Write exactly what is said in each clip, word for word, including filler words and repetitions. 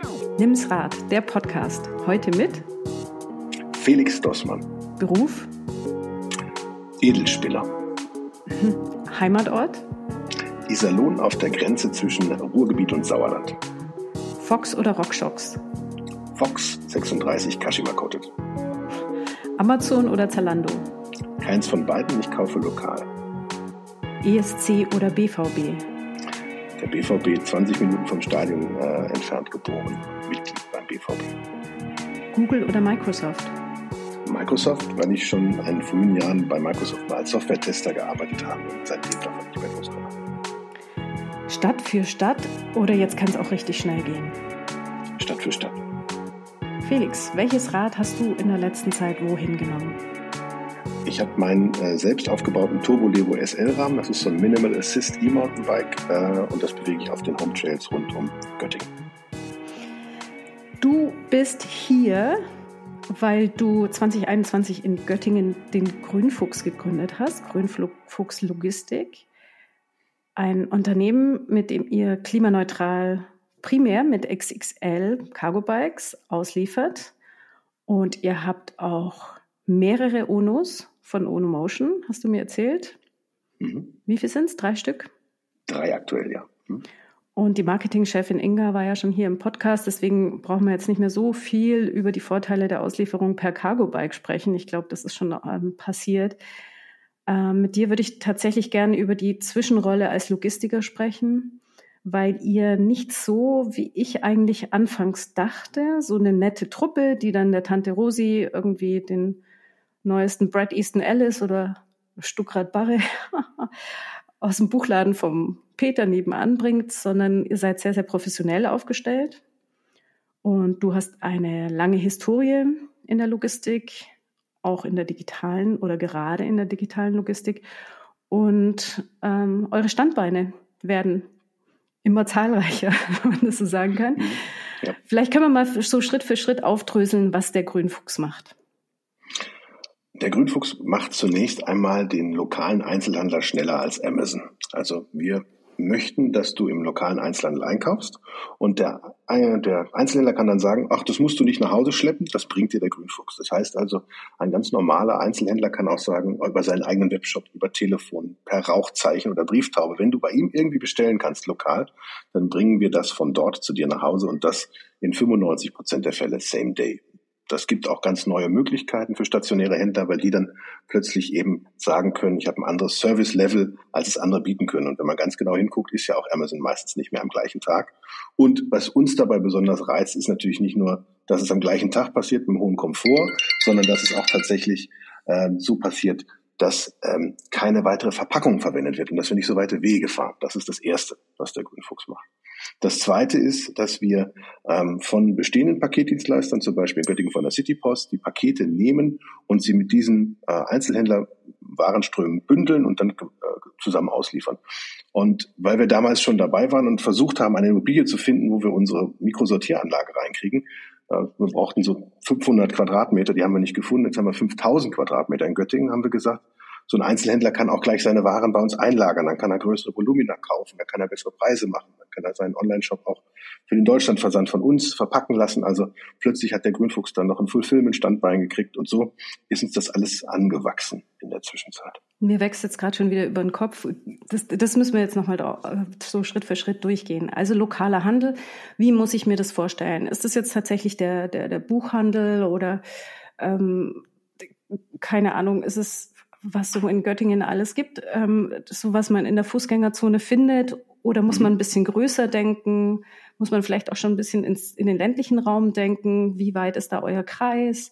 Nimm's Rad, der Podcast. Heute mit Felix Dossmann. Beruf? Edelspinner. Heimatort? Iserlohn auf der Grenze zwischen Ruhrgebiet und Sauerland. Fox oder RockShox? Fox sechsunddreißig Kashima Coated. Amazon oder Zalando? Keins von beiden, ich kaufe lokal. E S C oder B V B? Der B V B, zwanzig Minuten vom Stadion äh, entfernt geboren. Mitglied beim B V B. Google oder Microsoft? Microsoft, weil ich schon in einen frühen Jahren bei Microsoft mal als Software-Tester gearbeitet habe und seitdem davon nicht mehr loskomme. Stadt für Stadt oder jetzt kann es auch richtig schnell gehen? Stadt für Stadt. Felix, welches Rad hast du in der letzten Zeit wohin genommen? Ich habe meinen äh, selbst aufgebauten Turbo Levo S L-Rahmen, das ist so ein Minimal Assist E-Mountainbike äh, und das bewege ich auf den Home Trails rund um Göttingen. Du bist hier, weil du zwanzig einundzwanzig in Göttingen den Grünfuchs gegründet hast, Grünfuchs Logistik. Ein Unternehmen, mit dem ihr klimaneutral primär mit X X L Cargo-Bikes ausliefert. Und ihr habt auch mehrere Onos von Ono Motion, hast du mir erzählt. Mhm. Wie viel sind es? Drei Stück? Drei aktuell, ja. Mhm. Und die Marketingchefin Inga war ja schon hier im Podcast, deswegen brauchen wir jetzt nicht mehr so viel über die Vorteile der Auslieferung per Cargo-Bike sprechen. Ich glaube, das ist schon ähm, passiert. Ähm, mit dir würde ich tatsächlich gerne über die Zwischenrolle als Logistiker sprechen, weil ihr nicht so, wie ich eigentlich anfangs dachte, so eine nette Truppe, die dann der Tante Rosi irgendwie den neuesten Bret Easton Ellis oder Stuckrad Barre aus dem Buchladen vom Peter nebenan bringt, sondern ihr seid sehr, sehr professionell aufgestellt. Und du hast eine lange Historie in der Logistik, auch in der digitalen oder gerade in der digitalen Logistik. Und ähm, eure Standbeine werden immer zahlreicher, wenn man das so sagen kann. Ja. Vielleicht können wir mal so Schritt für Schritt aufdröseln, was der Grünfuchs macht. Der Grünfuchs macht zunächst einmal den lokalen Einzelhandler schneller als Amazon. Also wir möchten, dass du im lokalen Einzelhandel einkaufst und der, der Einzelhändler kann dann sagen, ach, das musst du nicht nach Hause schleppen, das bringt dir der Grünfuchs. Das heißt also, ein ganz normaler Einzelhändler kann auch sagen, über seinen eigenen Webshop, über Telefon, per Rauchzeichen oder Brieftaube, wenn du bei ihm irgendwie bestellen kannst lokal, dann bringen wir das von dort zu dir nach Hause und das in fünfundneunzig Prozent der Fälle same day. Das gibt auch ganz neue Möglichkeiten für stationäre Händler, weil die dann plötzlich eben sagen können, ich habe ein anderes Service-Level, als es andere bieten können. Und wenn man ganz genau hinguckt, ist ja auch Amazon meistens nicht mehr am gleichen Tag. Und was uns dabei besonders reizt, ist natürlich nicht nur, dass es am gleichen Tag passiert mit einem hohen Komfort, sondern dass es auch tatsächlich äh, so passiert, dass ähm, keine weitere Verpackung verwendet wird und dass wir nicht so weite Wege fahren. Das ist das Erste, was der Grünfuchs macht. Das Zweite ist, dass wir ähm, von bestehenden Paketdienstleistern, zum Beispiel in Göttingen von der Citypost, die Pakete nehmen und sie mit diesen äh, Einzelhändler-Warenströmen bündeln und dann äh, zusammen ausliefern. Und weil wir damals schon dabei waren und versucht haben, eine Immobilie zu finden, wo wir unsere Mikrosortieranlage reinkriegen, äh, wir brauchten so fünfhundert Quadratmeter, die haben wir nicht gefunden, jetzt haben wir fünftausend Quadratmeter in Göttingen, haben wir gesagt, so ein Einzelhändler kann auch gleich seine Waren bei uns einlagern, dann kann er größere Volumina kaufen, dann kann er bessere Preise machen, dann kann er seinen Online-Shop auch für den Deutschlandversand von uns verpacken lassen. Also plötzlich hat der Grünfuchs dann noch ein Fulfillment-Standbein gekriegt und so ist uns das alles angewachsen in der Zwischenzeit. Mir wächst jetzt gerade schon wieder über den Kopf. Das, das müssen wir jetzt nochmal so Schritt für Schritt durchgehen. Also lokaler Handel, wie muss ich mir das vorstellen? Ist das jetzt tatsächlich der, der, der Buchhandel oder ähm, keine Ahnung, ist es was so in Göttingen alles gibt, ähm, so was man in der Fußgängerzone findet, oder muss man ein bisschen größer denken? Muss man vielleicht auch schon ein bisschen ins, in den ländlichen Raum denken? Wie weit ist da euer Kreis?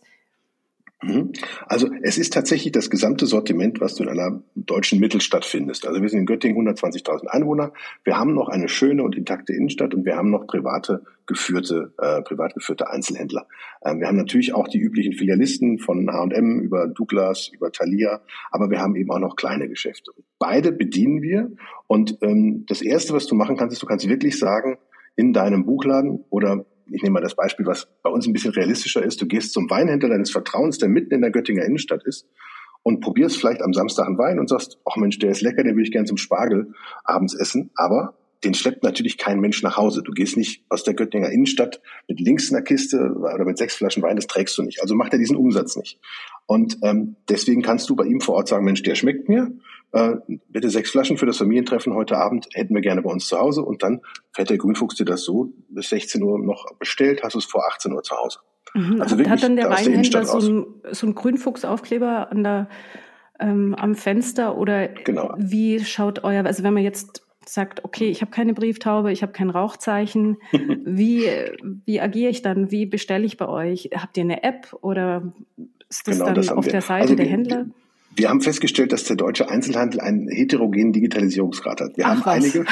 Also es ist tatsächlich das gesamte Sortiment, was du in einer deutschen Mittelstadt findest. Also wir sind in Göttingen hundertzwanzigtausend Einwohner. Wir haben noch eine schöne und intakte Innenstadt und wir haben noch private geführte, äh, privat geführte Einzelhändler. Ähm, wir haben natürlich auch die üblichen Filialisten von H und M über Douglas, über Thalia, aber wir haben eben auch noch kleine Geschäfte. Beide bedienen wir und ähm, das Erste, was du machen kannst, ist, du kannst wirklich sagen, in deinem Buchladen oder ich nehme mal das Beispiel, was bei uns ein bisschen realistischer ist. Du gehst zum Weinhändler deines Vertrauens, der mitten in der Göttinger Innenstadt ist und probierst vielleicht am Samstag einen Wein und sagst, ach Mensch, der ist lecker, den würde ich gerne zum Spargel abends essen, aber den schleppt natürlich kein Mensch nach Hause. Du gehst nicht aus der Göttinger Innenstadt mit links einer Kiste oder mit sechs Flaschen Wein, das trägst du nicht. Also macht er diesen Umsatz nicht. Und ähm, deswegen kannst du bei ihm vor Ort sagen, Mensch, der schmeckt mir, äh, bitte sechs Flaschen für das Familientreffen heute Abend, hätten wir gerne bei uns zu Hause. Und dann fährt der Grünfuchs dir das so bis sechzehn Uhr noch bestellt, hast du es vor achtzehn Uhr zu Hause. Mhm. Also hat dann der Weinhändler so ein, so ein Grünfuchsaufkleber an der, ähm, am Fenster oder genau. Wie schaut euer, also wenn man jetzt sagt, okay, ich habe keine Brieftaube, ich habe kein Rauchzeichen, wie, wie agiere ich dann, wie bestelle ich bei euch? Habt ihr eine App oder ist das genau, dann das auf wir. der Seite also der wir, Händler? Wir haben festgestellt, dass der deutsche Einzelhandel einen heterogenen Digitalisierungsgrad hat. Wir Ach, haben was? einige,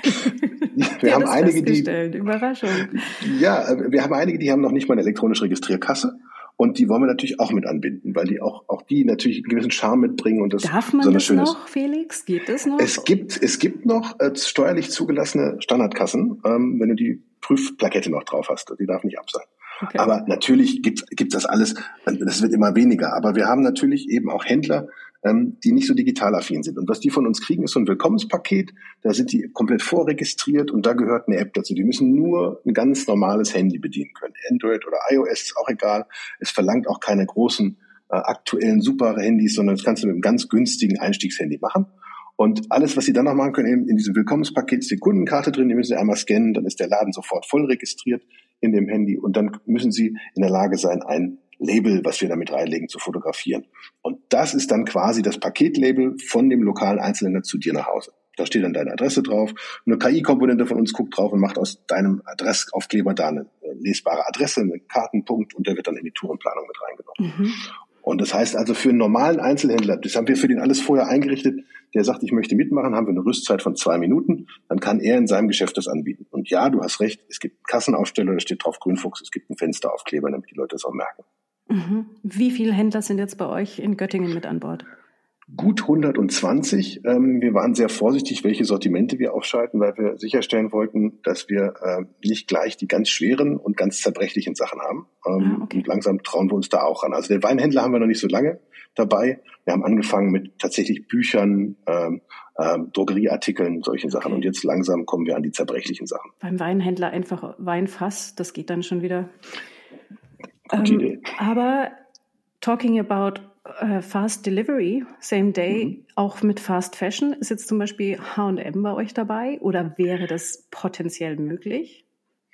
wir ja, haben das einige, die, Überraschung. Ja, wir haben einige, die haben noch nicht mal eine elektronische Registrierkasse. Und die wollen wir natürlich auch mit anbinden, weil die auch, auch die natürlich einen gewissen Charme mitbringen und das Darf man das noch, Felix? Geht das noch? Es gibt, es gibt noch äh, steuerlich zugelassene Standardkassen, ähm, wenn du die Prüfplakette noch drauf hast. Die darf nicht ab sein. Okay. Aber natürlich gibt gibt das alles, das wird immer weniger. Aber wir haben natürlich eben auch Händler, ähm, die nicht so digital affin sind. Und was die von uns kriegen, ist so ein Willkommenspaket. Da sind die komplett vorregistriert und da gehört eine App dazu. Die müssen nur ein ganz normales Handy bedienen können. Android oder iOS ist auch egal. Es verlangt auch keine großen äh, aktuellen super Handys, sondern das kannst du mit einem ganz günstigen Einstiegshandy machen. Und alles, was Sie dann noch machen können, in diesem Willkommenspaket ist die Kundenkarte drin, die müssen Sie einmal scannen, dann ist der Laden sofort voll registriert in dem Handy und dann müssen Sie in der Lage sein, ein Label, was wir damit reinlegen, zu fotografieren. Und das ist dann quasi das Paketlabel von dem lokalen Einzelhändler zu dir nach Hause. Da steht dann deine Adresse drauf. Eine K I-Komponente von uns guckt drauf und macht aus deinem Adressaufkleber da eine lesbare Adresse, einen Kartenpunkt und der wird dann in die Tourenplanung mit reingenommen. Mhm. Und das heißt also für einen normalen Einzelhändler, das haben wir für den alles vorher eingerichtet, der sagt, ich möchte mitmachen, haben wir eine Rüstzeit von zwei Minuten, dann kann er in seinem Geschäft das anbieten. Und ja, du hast recht, es gibt einen Kassenaufsteller, da steht drauf Grünfuchs, es gibt einen Fensteraufkleber, damit die Leute das auch merken. Mhm. Wie viele Händler sind jetzt bei euch in Göttingen mit an Bord? Gut hundertzwanzig. Ähm, wir waren sehr vorsichtig, welche Sortimente wir aufschalten, weil wir sicherstellen wollten, dass wir äh, nicht gleich die ganz schweren und ganz zerbrechlichen Sachen haben. Ähm, ah, okay. Und langsam trauen wir uns da auch ran. Also den Weinhändler haben wir noch nicht so lange dabei. Wir haben angefangen mit tatsächlich Büchern, ähm, ähm, Drogerieartikeln, solchen okay. Sachen. Und jetzt langsam kommen wir an die zerbrechlichen Sachen. Beim Weinhändler einfach Weinfass, das geht dann schon wieder. Gute ähm, Idee. Aber talking about uh, Fast Delivery, Same Day, mhm. auch mit Fast Fashion, ist jetzt zum Beispiel H und M bei euch dabei oder wäre das potenziell möglich?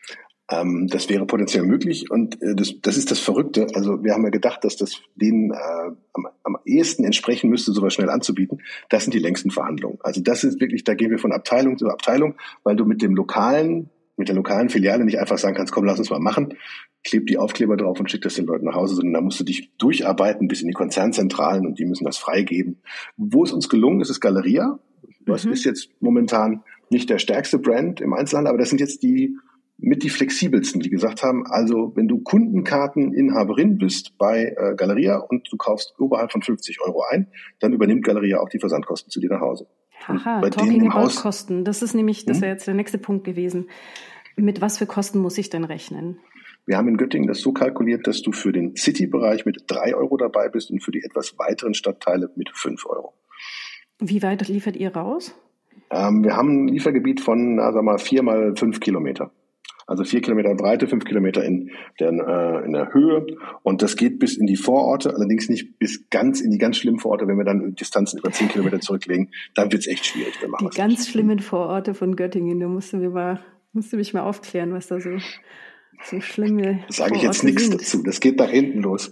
Ähm, das wäre potenziell möglich und äh, das, das ist das Verrückte. Also wir haben ja gedacht, dass das denen äh, am, am ehesten entsprechen müsste, sowas schnell anzubieten. Das sind die längsten Verhandlungen. Also das ist wirklich, da gehen wir von Abteilung zu Abteilung, weil du mit dem lokalen, mit der lokalen Filiale nicht einfach sagen kannst, komm, lass uns mal machen, kleb die Aufkleber drauf und schick das den Leuten nach Hause, sondern da musst du dich durcharbeiten bis in die Konzernzentralen und die müssen das freigeben. Wo es uns gelungen ist, ist Galeria. Das mhm. ist jetzt momentan nicht der stärkste Brand im Einzelhandel, aber das sind jetzt die mit die flexibelsten, die gesagt haben, also wenn du Kundenkarteninhaberin bist bei äh, Galeria und du kaufst oberhalb von fünfzig Euro ein, dann übernimmt Galeria auch die Versandkosten zu dir nach Hause. Haha, bei talking about Haus, Kosten. Das ist nämlich, das wäre jetzt der nächste Punkt gewesen. Mit was für Kosten muss ich denn rechnen? Wir haben in Göttingen das so kalkuliert, dass du für den City-Bereich mit drei Euro dabei bist und für die etwas weiteren Stadtteile mit fünf Euro. Wie weit liefert ihr raus? Ähm, wir haben ein Liefergebiet von, na, sag mal, vier mal fünf Kilometer. Also vier Kilometer in Breite, fünf Kilometer in der, äh, in der Höhe. Und das geht bis in die Vororte, allerdings nicht bis ganz in die ganz schlimmen Vororte. Wenn wir dann Distanzen über zehn Kilometer zurücklegen, dann wird's echt schwierig. Wir machen die ganz nicht. Schlimmen Vororte von Göttingen, da musst du, mir mal, musst du mich mal aufklären, was da so, so schlimme Das sage ich jetzt nichts dazu, das geht nach hinten los.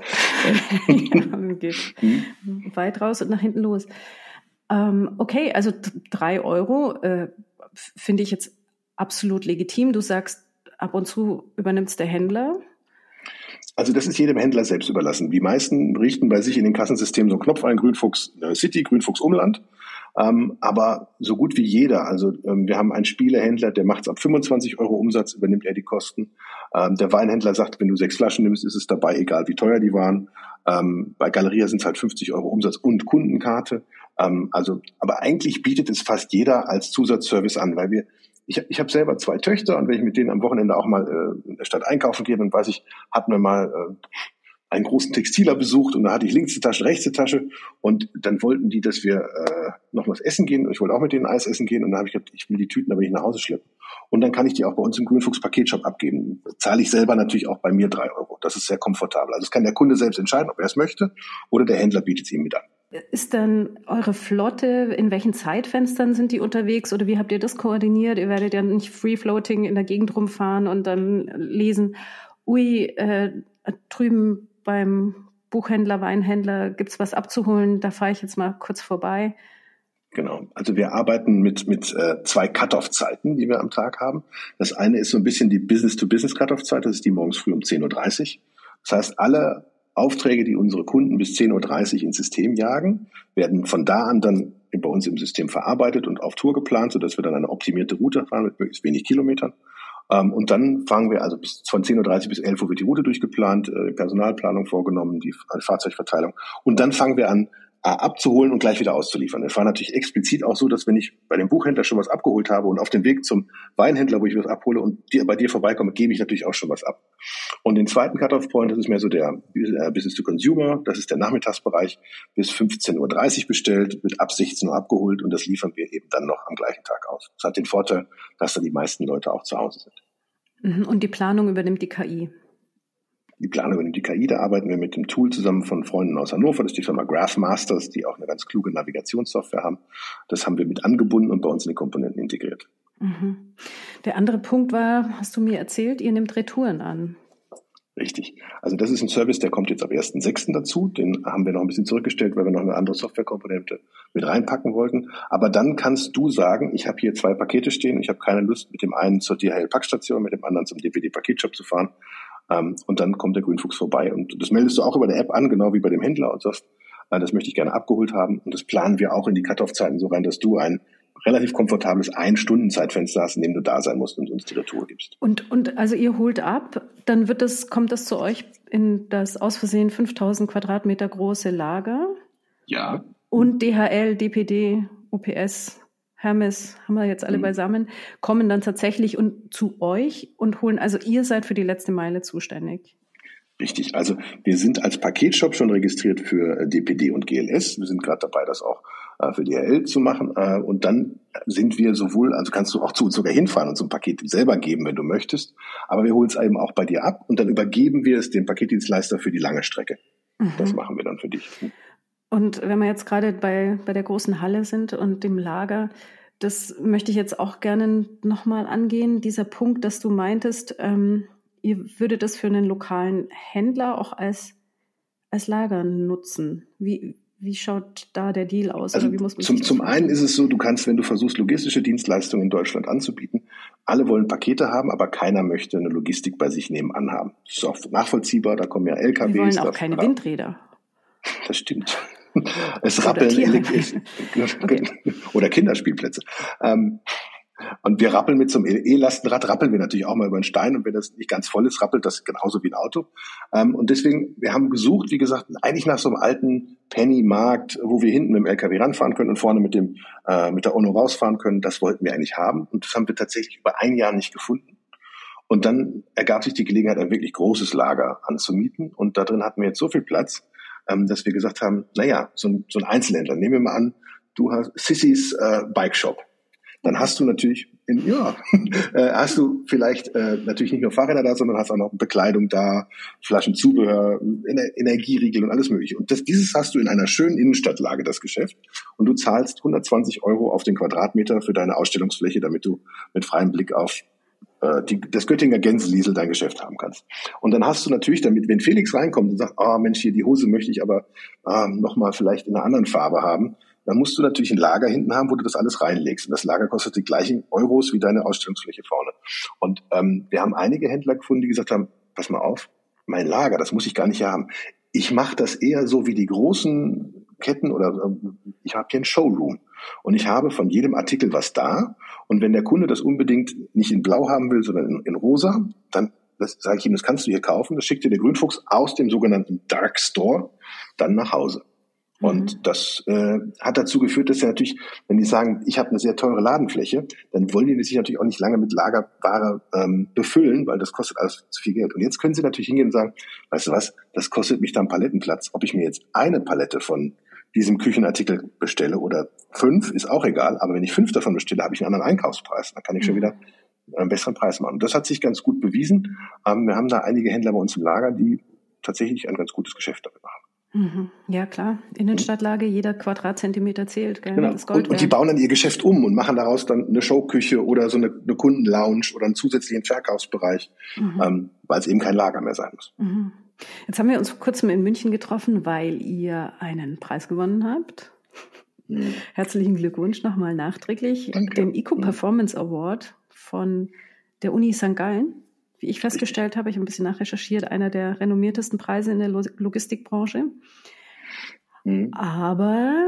ja, geht hm? weit raus und nach hinten los. Ähm, okay, also drei Euro äh, finde ich jetzt absolut legitim. Du sagst, ab und zu übernimmt es der Händler? Also das ist jedem Händler selbst überlassen. Die meisten richten bei sich in den Kassensystemen so einen Knopf ein, Grünfuchs City, Grünfuchs Umland. Ähm, aber so gut wie jeder, also ähm, wir haben einen Spielehändler, der macht es ab fünfundzwanzig Euro Umsatz, übernimmt er die Kosten. Ähm, der Weinhändler sagt, wenn du sechs Flaschen nimmst, ist es dabei, egal wie teuer die waren. Ähm, bei Galeria sind es halt fünfzig Euro Umsatz und Kundenkarte. Ähm, also, aber eigentlich bietet es fast jeder als Zusatzservice an, weil wir Ich, ich habe selber zwei Töchter und wenn ich mit denen am Wochenende auch mal äh, in der Stadt einkaufen gehe, dann weiß ich, hatten wir mal äh, einen großen Textiler besucht und da hatte ich links die Tasche, rechts die Tasche und dann wollten die, dass wir äh, noch was essen gehen und ich wollte auch mit denen Eis essen gehen und dann habe ich gesagt, ich will die Tüten aber nicht nach Hause schleppen. Und dann kann ich die auch bei uns im Grünfuchs Paketshop abgeben. Zahle ich selber natürlich auch bei mir drei Euro. Das ist sehr komfortabel. Also das kann der Kunde selbst entscheiden, ob er es möchte oder der Händler bietet es ihm mit an. Ist dann eure Flotte, in welchen Zeitfenstern sind die unterwegs oder wie habt ihr das koordiniert? Ihr werdet ja nicht free-floating in der Gegend rumfahren und dann lesen, ui, äh, drüben beim Buchhändler, Weinhändler gibt's was abzuholen, da fahre ich jetzt mal kurz vorbei. Genau. Also wir arbeiten mit mit äh, zwei Cut-off-Zeiten, die wir am Tag haben. Das eine ist so ein bisschen die Business-to-Business-Cut-off-Zeit, das ist die morgens früh um zehn Uhr dreißig. Das heißt, alle Aufträge, die unsere Kunden bis zehn Uhr dreißig ins System jagen, werden von da an dann bei uns im System verarbeitet und auf Tour geplant, sodass wir dann eine optimierte Route fahren mit möglichst wenig Kilometern. Ähm, und dann fangen wir also bis von zehn Uhr dreißig bis elf Uhr wird die Route durchgeplant, äh, Personalplanung vorgenommen, die Fahrzeugverteilung. Und dann fangen wir an, abzuholen und gleich wieder auszuliefern. Es war natürlich explizit auch so, dass wenn ich bei dem Buchhändler schon was abgeholt habe und auf dem Weg zum Weinhändler, wo ich was abhole und bei dir vorbeikomme, gebe ich natürlich auch schon was ab. Und den zweiten Cut-off-Point, das ist mehr so der Business-to-Consumer, das ist der Nachmittagsbereich, bis fünfzehn Uhr dreißig bestellt, wird ab sechzehn Uhr abgeholt und das liefern wir eben dann noch am gleichen Tag aus. Das hat den Vorteil, dass dann die meisten Leute auch zu Hause sind. Und die Planung übernimmt die K I? Die Planung übernimmt die K I, da arbeiten wir mit dem Tool zusammen von Freunden aus Hannover, das ist die Firma Graphmasters, die auch eine ganz kluge Navigationssoftware haben. Das haben wir mit angebunden und bei uns in die Komponenten integriert. Mhm. Der andere Punkt war, hast du mir erzählt, ihr nehmt Retouren an. Richtig. Also das ist ein Service, der kommt jetzt ab ersten sechsten dazu. Den haben wir noch ein bisschen zurückgestellt, weil wir noch eine andere Softwarekomponente mit reinpacken wollten. Aber dann kannst du sagen, ich habe hier zwei Pakete stehen, ich habe keine Lust, mit dem einen zur D H L-Packstation, mit dem anderen zum D P D-Paketshop zu fahren. Um, und dann kommt der Grünfuchs vorbei. Und das meldest du auch über der App an, genau wie bei dem Händler und sagst, äh, das möchte ich gerne abgeholt haben. Und das planen wir auch in die Cut-off-Zeiten so rein, dass du ein relativ komfortables Ein-Stunden-Zeitfenster hast, in dem du da sein musst und uns die Retour gibst. Und, und also ihr holt ab, dann wird das, kommt das zu euch in das aus Versehen fünftausend Quadratmeter große Lager? Ja. Und D H L, D P D, U P S, Hermes, haben wir jetzt alle mhm. beisammen, kommen dann tatsächlich und zu euch und holen, also ihr seid für die letzte Meile zuständig. Richtig, also wir sind als Paketshop schon registriert für D P D und G L S. Wir sind gerade dabei, das auch äh, für D H L zu machen. Äh, und dann sind wir sowohl, also kannst du auch zu uns sogar hinfahren und so ein Paket selber geben, wenn du möchtest. Aber wir holen es eben auch bei dir ab und dann übergeben wir es dem Paketdienstleister für die lange Strecke. Mhm. Das machen wir dann für dich. Und wenn wir jetzt gerade bei, bei der großen Halle sind und dem Lager, das möchte ich jetzt auch gerne nochmal angehen. Dieser Punkt, dass du meintest, ähm, ihr würdet das für einen lokalen Händler auch als, als Lager nutzen. Wie, wie schaut da der Deal aus? Also oder wie muss man zum, sich zum einen ist es so, du kannst, wenn du versuchst, logistische Dienstleistungen in Deutschland anzubieten, alle wollen Pakete haben, aber keiner möchte eine Logistik bei sich nebenan haben. Das ist auch nachvollziehbar, da kommen ja L K Ws. Wir wollen auch keine Windräder. Das stimmt. Es rappeln okay. Oder Kinderspielplätze. Ähm, und wir rappeln mit so einem E-Lastenrad, rappeln wir natürlich auch mal über einen Stein und wenn das nicht ganz voll ist, rappelt das genauso wie ein Auto. Ähm, und deswegen, wir haben gesucht, wie gesagt, eigentlich nach so einem alten Penny-Markt, wo wir hinten mit dem L K W ranfahren können und vorne mit dem äh, mit der Ono rausfahren können. Das wollten wir eigentlich haben und das haben wir tatsächlich über ein Jahr nicht gefunden. Und dann ergab sich die Gelegenheit, ein wirklich großes Lager anzumieten und da drin hatten wir jetzt so viel Platz, dass wir gesagt haben, naja, so ein, so ein Einzelhändler, nehmen wir mal an, du hast Sissys äh, Bike Shop. Dann hast du natürlich, in, ja, äh, hast du vielleicht äh, natürlich nicht nur Fahrräder da, sondern hast auch noch Bekleidung da, Flaschen Zubehör, Ener- Energieriegel und alles mögliche. Und das, dieses hast du in einer schönen Innenstadtlage, das Geschäft. Und du zahlst hundertzwanzig Euro auf den Quadratmeter für deine Ausstellungsfläche, damit du mit freiem Blick auf Die, das Göttinger Gänseliesel dein Geschäft haben kannst. Und dann hast du natürlich damit, wenn Felix reinkommt und sagt, ah oh, Mensch, hier die Hose möchte ich aber ah, nochmal vielleicht in einer anderen Farbe haben, dann musst du natürlich ein Lager hinten haben, wo du das alles reinlegst. Und das Lager kostet die gleichen Euros wie deine Ausstellungsfläche vorne. Und ähm, wir haben einige Händler gefunden, die gesagt haben, pass mal auf, mein Lager, das muss ich gar nicht haben. Ich mache das eher so wie die großen Ketten oder ich habe hier einen Showroom und ich habe von jedem Artikel was da und wenn der Kunde das unbedingt nicht in Blau haben will, sondern in, in Rosa, dann sage ich ihm, das kannst du hier kaufen, das schickt dir der Grünfuchs aus dem sogenannten Dark Store dann nach Hause. Und mhm. das äh, hat dazu geführt, dass ja natürlich, wenn die sagen, ich habe eine sehr teure Ladenfläche, dann wollen die sich natürlich auch nicht lange mit Lagerware ähm, befüllen, weil das kostet alles zu viel Geld. Und jetzt können sie natürlich hingehen und sagen, weißt du was, das kostet mich dann Palettenplatz. Ob ich mir jetzt eine Palette von diesem Küchenartikel bestelle oder fünf, ist auch egal. Aber wenn ich fünf davon bestelle, habe ich einen anderen Einkaufspreis. Dann kann ich mhm. schon wieder einen besseren Preis machen. Und das hat sich ganz gut bewiesen. Ähm, wir haben da einige Händler bei uns im Lager, die tatsächlich ein ganz gutes Geschäft damit machen. Ja, klar. Innenstadtlage, jeder Quadratzentimeter zählt, gell? Genau. Das Gold und, und die bauen dann ihr Geschäft um und machen daraus dann eine Showküche oder so eine, eine Kundenlounge oder einen zusätzlichen Verkaufsbereich, mhm. ähm, weil es eben kein Lager mehr sein muss. Mhm. Jetzt haben wir uns vor kurzem in München getroffen, weil ihr einen Preis gewonnen habt. Mhm. Herzlichen Glückwunsch nochmal nachträglich. Danke. Den Eco Performance Award von der Uni Sankt Gallen. Wie ich festgestellt habe, ich habe ein bisschen nachrecherchiert, einer der renommiertesten Preise in der Logistikbranche. Mhm. Aber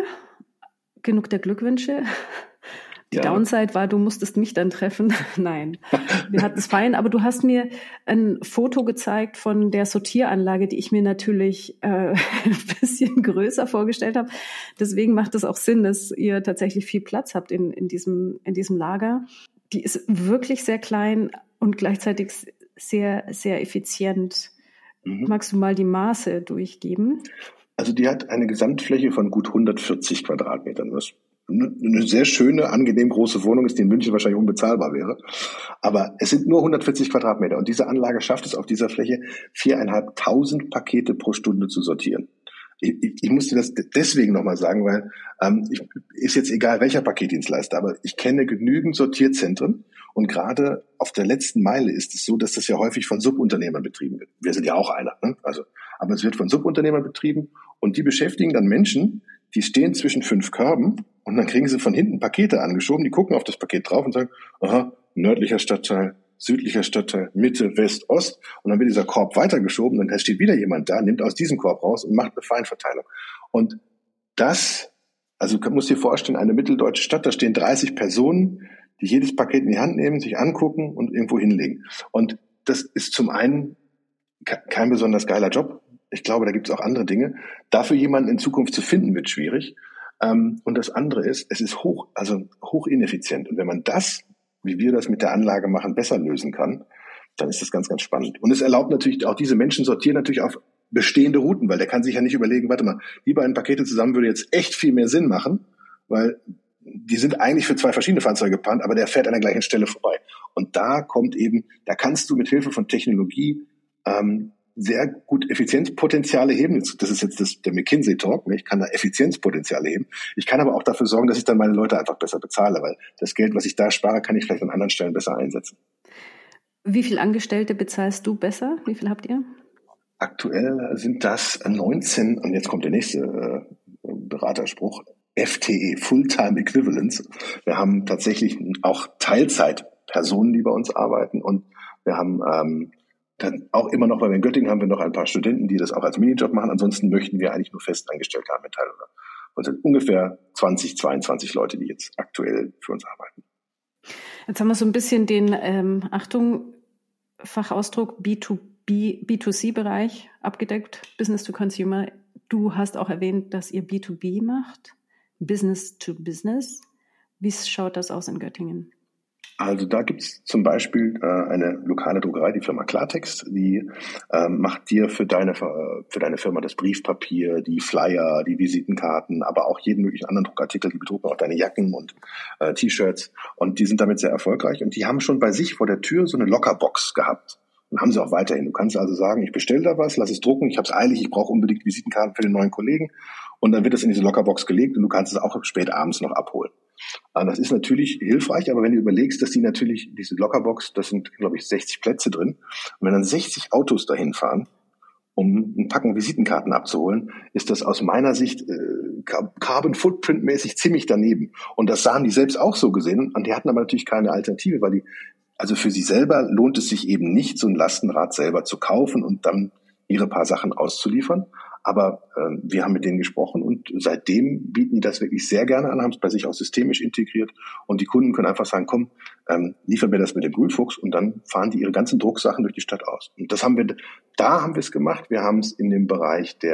genug der Glückwünsche. Die ja. Downside war, du musstest mich dann treffen. Nein, wir hatten es fein. Aber du hast mir ein Foto gezeigt von der Sortieranlage, die ich mir natürlich äh, ein bisschen größer vorgestellt habe. Deswegen macht es auch Sinn, dass ihr tatsächlich viel Platz habt in, in, diesem, in diesem Lager. Die ist wirklich sehr klein und gleichzeitig sehr, sehr effizient. Mhm. Magst du mal die Maße durchgeben? Also die hat eine Gesamtfläche von gut hundertvierzig Quadratmetern, was eine sehr schöne, angenehm große Wohnung ist, die in München wahrscheinlich unbezahlbar wäre. Aber es sind nur hundertvierzig Quadratmeter und diese Anlage schafft es auf dieser Fläche, viereinhalbtausend Pakete pro Stunde zu sortieren. Ich, ich, ich musste das deswegen nochmal sagen, weil ähm, ich, ist jetzt egal, welcher Paketdienstleister, aber ich kenne genügend Sortierzentren und gerade auf der letzten Meile ist es so, dass das ja häufig von Subunternehmern betrieben wird. Wir sind ja auch einer, ne? Also, aber es wird von Subunternehmern betrieben und die beschäftigen dann Menschen, die stehen zwischen fünf Körben und dann kriegen sie von hinten Pakete angeschoben, die gucken auf das Paket drauf und sagen, aha, nördlicher Stadtteil, südlicher Stadtteil, Mitte, West, Ost. Und dann wird dieser Korb weitergeschoben, dann steht wieder jemand da, nimmt aus diesem Korb raus und macht eine Feinverteilung. Und das, also du musst dir vorstellen, eine mitteldeutsche Stadt, da stehen dreißig Personen, die jedes Paket in die Hand nehmen, sich angucken und irgendwo hinlegen. Und das ist zum einen kein besonders geiler Job. Ich glaube, da gibt es auch andere Dinge. Dafür jemanden in Zukunft zu finden, wird schwierig. Und das andere ist, es ist hoch, also hoch ineffizient. Und wenn man das, wie wir das mit der Anlage machen, besser lösen kann, dann ist das ganz, ganz spannend. Und es erlaubt natürlich, auch diese Menschen sortieren natürlich auf bestehende Routen, weil der kann sich ja nicht überlegen, warte mal, die beiden Pakete zusammen würde jetzt echt viel mehr Sinn machen, weil die sind eigentlich für zwei verschiedene Fahrzeuge geplant, aber der fährt an der gleichen Stelle vorbei. Und da kommt eben, da kannst du mit Hilfe von Technologie ähm, sehr gut Effizienzpotenziale heben. Das ist jetzt das, der McKinsey-Talk. Ich kann da Effizienzpotenziale heben. Ich kann aber auch dafür sorgen, dass ich dann meine Leute einfach besser bezahle, weil das Geld, was ich da spare, kann ich vielleicht an anderen Stellen besser einsetzen. Wie viele Angestellte bezahlst du besser? Wie viel habt ihr? Aktuell sind das neunzehn, und jetzt kommt der nächste äh, Beraterspruch, F T E, Fulltime Equivalents. Wir haben tatsächlich auch Teilzeitpersonen, die bei uns arbeiten, und wir haben ähm, dann auch immer noch, weil wir in Göttingen haben wir noch ein paar Studenten, die das auch als Minijob machen. Ansonsten möchten wir eigentlich nur Festangestellte haben in Teil. Und sind ungefähr zwanzig, zweiundzwanzig Leute, die jetzt aktuell für uns arbeiten. Jetzt haben wir so ein bisschen den, ähm, Achtung, Fachausdruck B zwei B, B zwei C-Bereich abgedeckt, Business to Consumer. Du hast auch erwähnt, dass ihr B zwei B macht, Business to Business. Wie schaut das aus in Göttingen? Also da gibt's zum Beispiel äh, eine lokale Druckerei, die Firma Klartext, die äh, macht dir für deine für deine Firma das Briefpapier, die Flyer, die Visitenkarten, aber auch jeden möglichen anderen Druckartikel, die bedrucken auch deine Jacken und äh, T-Shirts, und die sind damit sehr erfolgreich, und die haben schon bei sich vor der Tür so eine Lockerbox gehabt und haben sie auch weiterhin. Du kannst also sagen, ich bestelle da was, lass es drucken, ich habe es eilig, ich brauche unbedingt Visitenkarten für den neuen Kollegen, und dann wird es in diese Lockerbox gelegt und du kannst es auch spät abends noch abholen. Das ist natürlich hilfreich, aber wenn du überlegst, dass die natürlich, diese Lockerbox, das sind, glaube ich, sechzig Plätze drin, und wenn dann sechzig Autos dahin fahren, um ein Packen Visitenkarten abzuholen, ist das aus meiner Sicht äh, Carbon Footprint mäßig ziemlich daneben. Und das sahen die selbst auch so gesehen, und die hatten aber natürlich keine Alternative, weil die, also für sie selber lohnt es sich eben nicht, so ein Lastenrad selber zu kaufen und dann ihre paar Sachen auszuliefern. Aber äh, wir haben mit denen gesprochen, und seitdem bieten die das wirklich sehr gerne an, haben es bei sich auch systemisch integriert, und die Kunden können einfach sagen, komm, ähm, liefer mir das mit dem Grünfuchs, und dann fahren die ihre ganzen Drucksachen durch die Stadt aus. Und das haben wir, da haben wir es gemacht. Wir haben es in dem Bereich der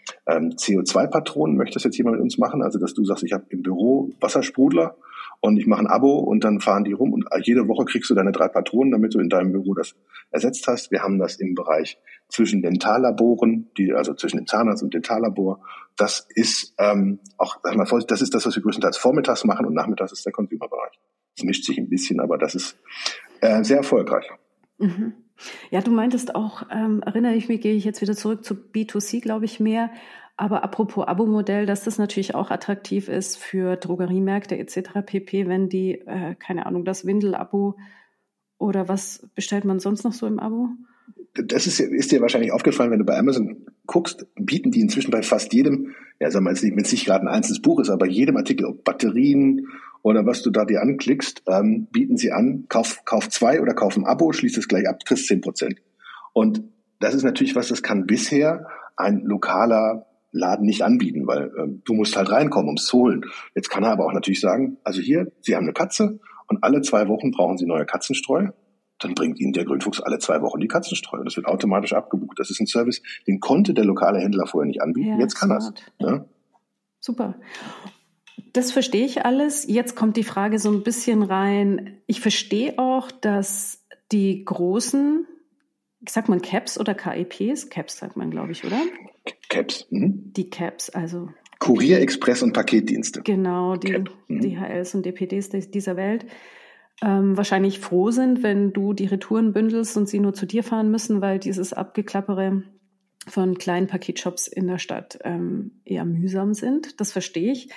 ähm, C O zwei Patronen, möchte das jetzt jemand mit uns machen? Also, dass du sagst, ich habe im Büro Wassersprudler und ich mache ein Abo und dann fahren die rum und jede Woche kriegst du deine drei Patronen, damit du in deinem Büro das ersetzt hast. Wir haben das im Bereich zwischen Dentallaboren, die, also zwischen dem Zahnarzt und Dentallabor. Das ist ähm, auch, sag mal, das ist das, was wir größtenteils vormittags machen und nachmittags ist der Consumer-Bereich. Das mischt sich ein bisschen, aber das ist äh, sehr erfolgreich. Mhm. Ja, du meintest auch, ähm, erinnere ich mich, gehe ich jetzt wieder zurück zu B zwei C, glaube ich, mehr. Aber apropos Abo-Modell, dass das natürlich auch attraktiv ist für Drogeriemärkte et cetera pp., wenn die, äh, keine Ahnung, das Windel-Abo oder was bestellt man sonst noch so im Abo? Das ist, ist dir wahrscheinlich aufgefallen, wenn du bei Amazon guckst, bieten die inzwischen bei fast jedem, ja, sagen wir jetzt nicht, wenn es nicht gerade ein einzelnes Buch ist, aber jedem Artikel, ob Batterien oder was du da dir anklickst, ähm, bieten sie an, kauf, kauf zwei oder kauf ein Abo, schließ es gleich ab, kriegst zehn Prozent. Und das ist natürlich was, das kann bisher ein lokaler Laden nicht anbieten, weil ähm, du musst halt reinkommen, um es zu holen. Jetzt kann er aber auch natürlich sagen, also hier, Sie haben eine Katze und alle zwei Wochen brauchen Sie neue Katzenstreu. Dann bringt Ihnen der Grünfuchs alle zwei Wochen die Katzenstreu. Das wird automatisch abgebucht. Das ist ein Service, den konnte der lokale Händler vorher nicht anbieten. Ja, jetzt kann er es. Ja? Super. Das verstehe ich alles. Jetzt kommt die Frage so ein bisschen rein. Ich verstehe auch, dass die großen, sagt man Caps oder K E Ps? Caps sagt man, glaube ich, oder? Caps. Mhm. Die Caps, also Kurier, Express und Paketdienste. Genau, die mhm. D H Ls und D P Ds dieser Welt. Ähm, wahrscheinlich froh sind, wenn du die Retouren bündelst und sie nur zu dir fahren müssen, weil dieses Abgeklappere von kleinen Paketshops in der Stadt ähm, eher mühsam sind. Das verstehe ich.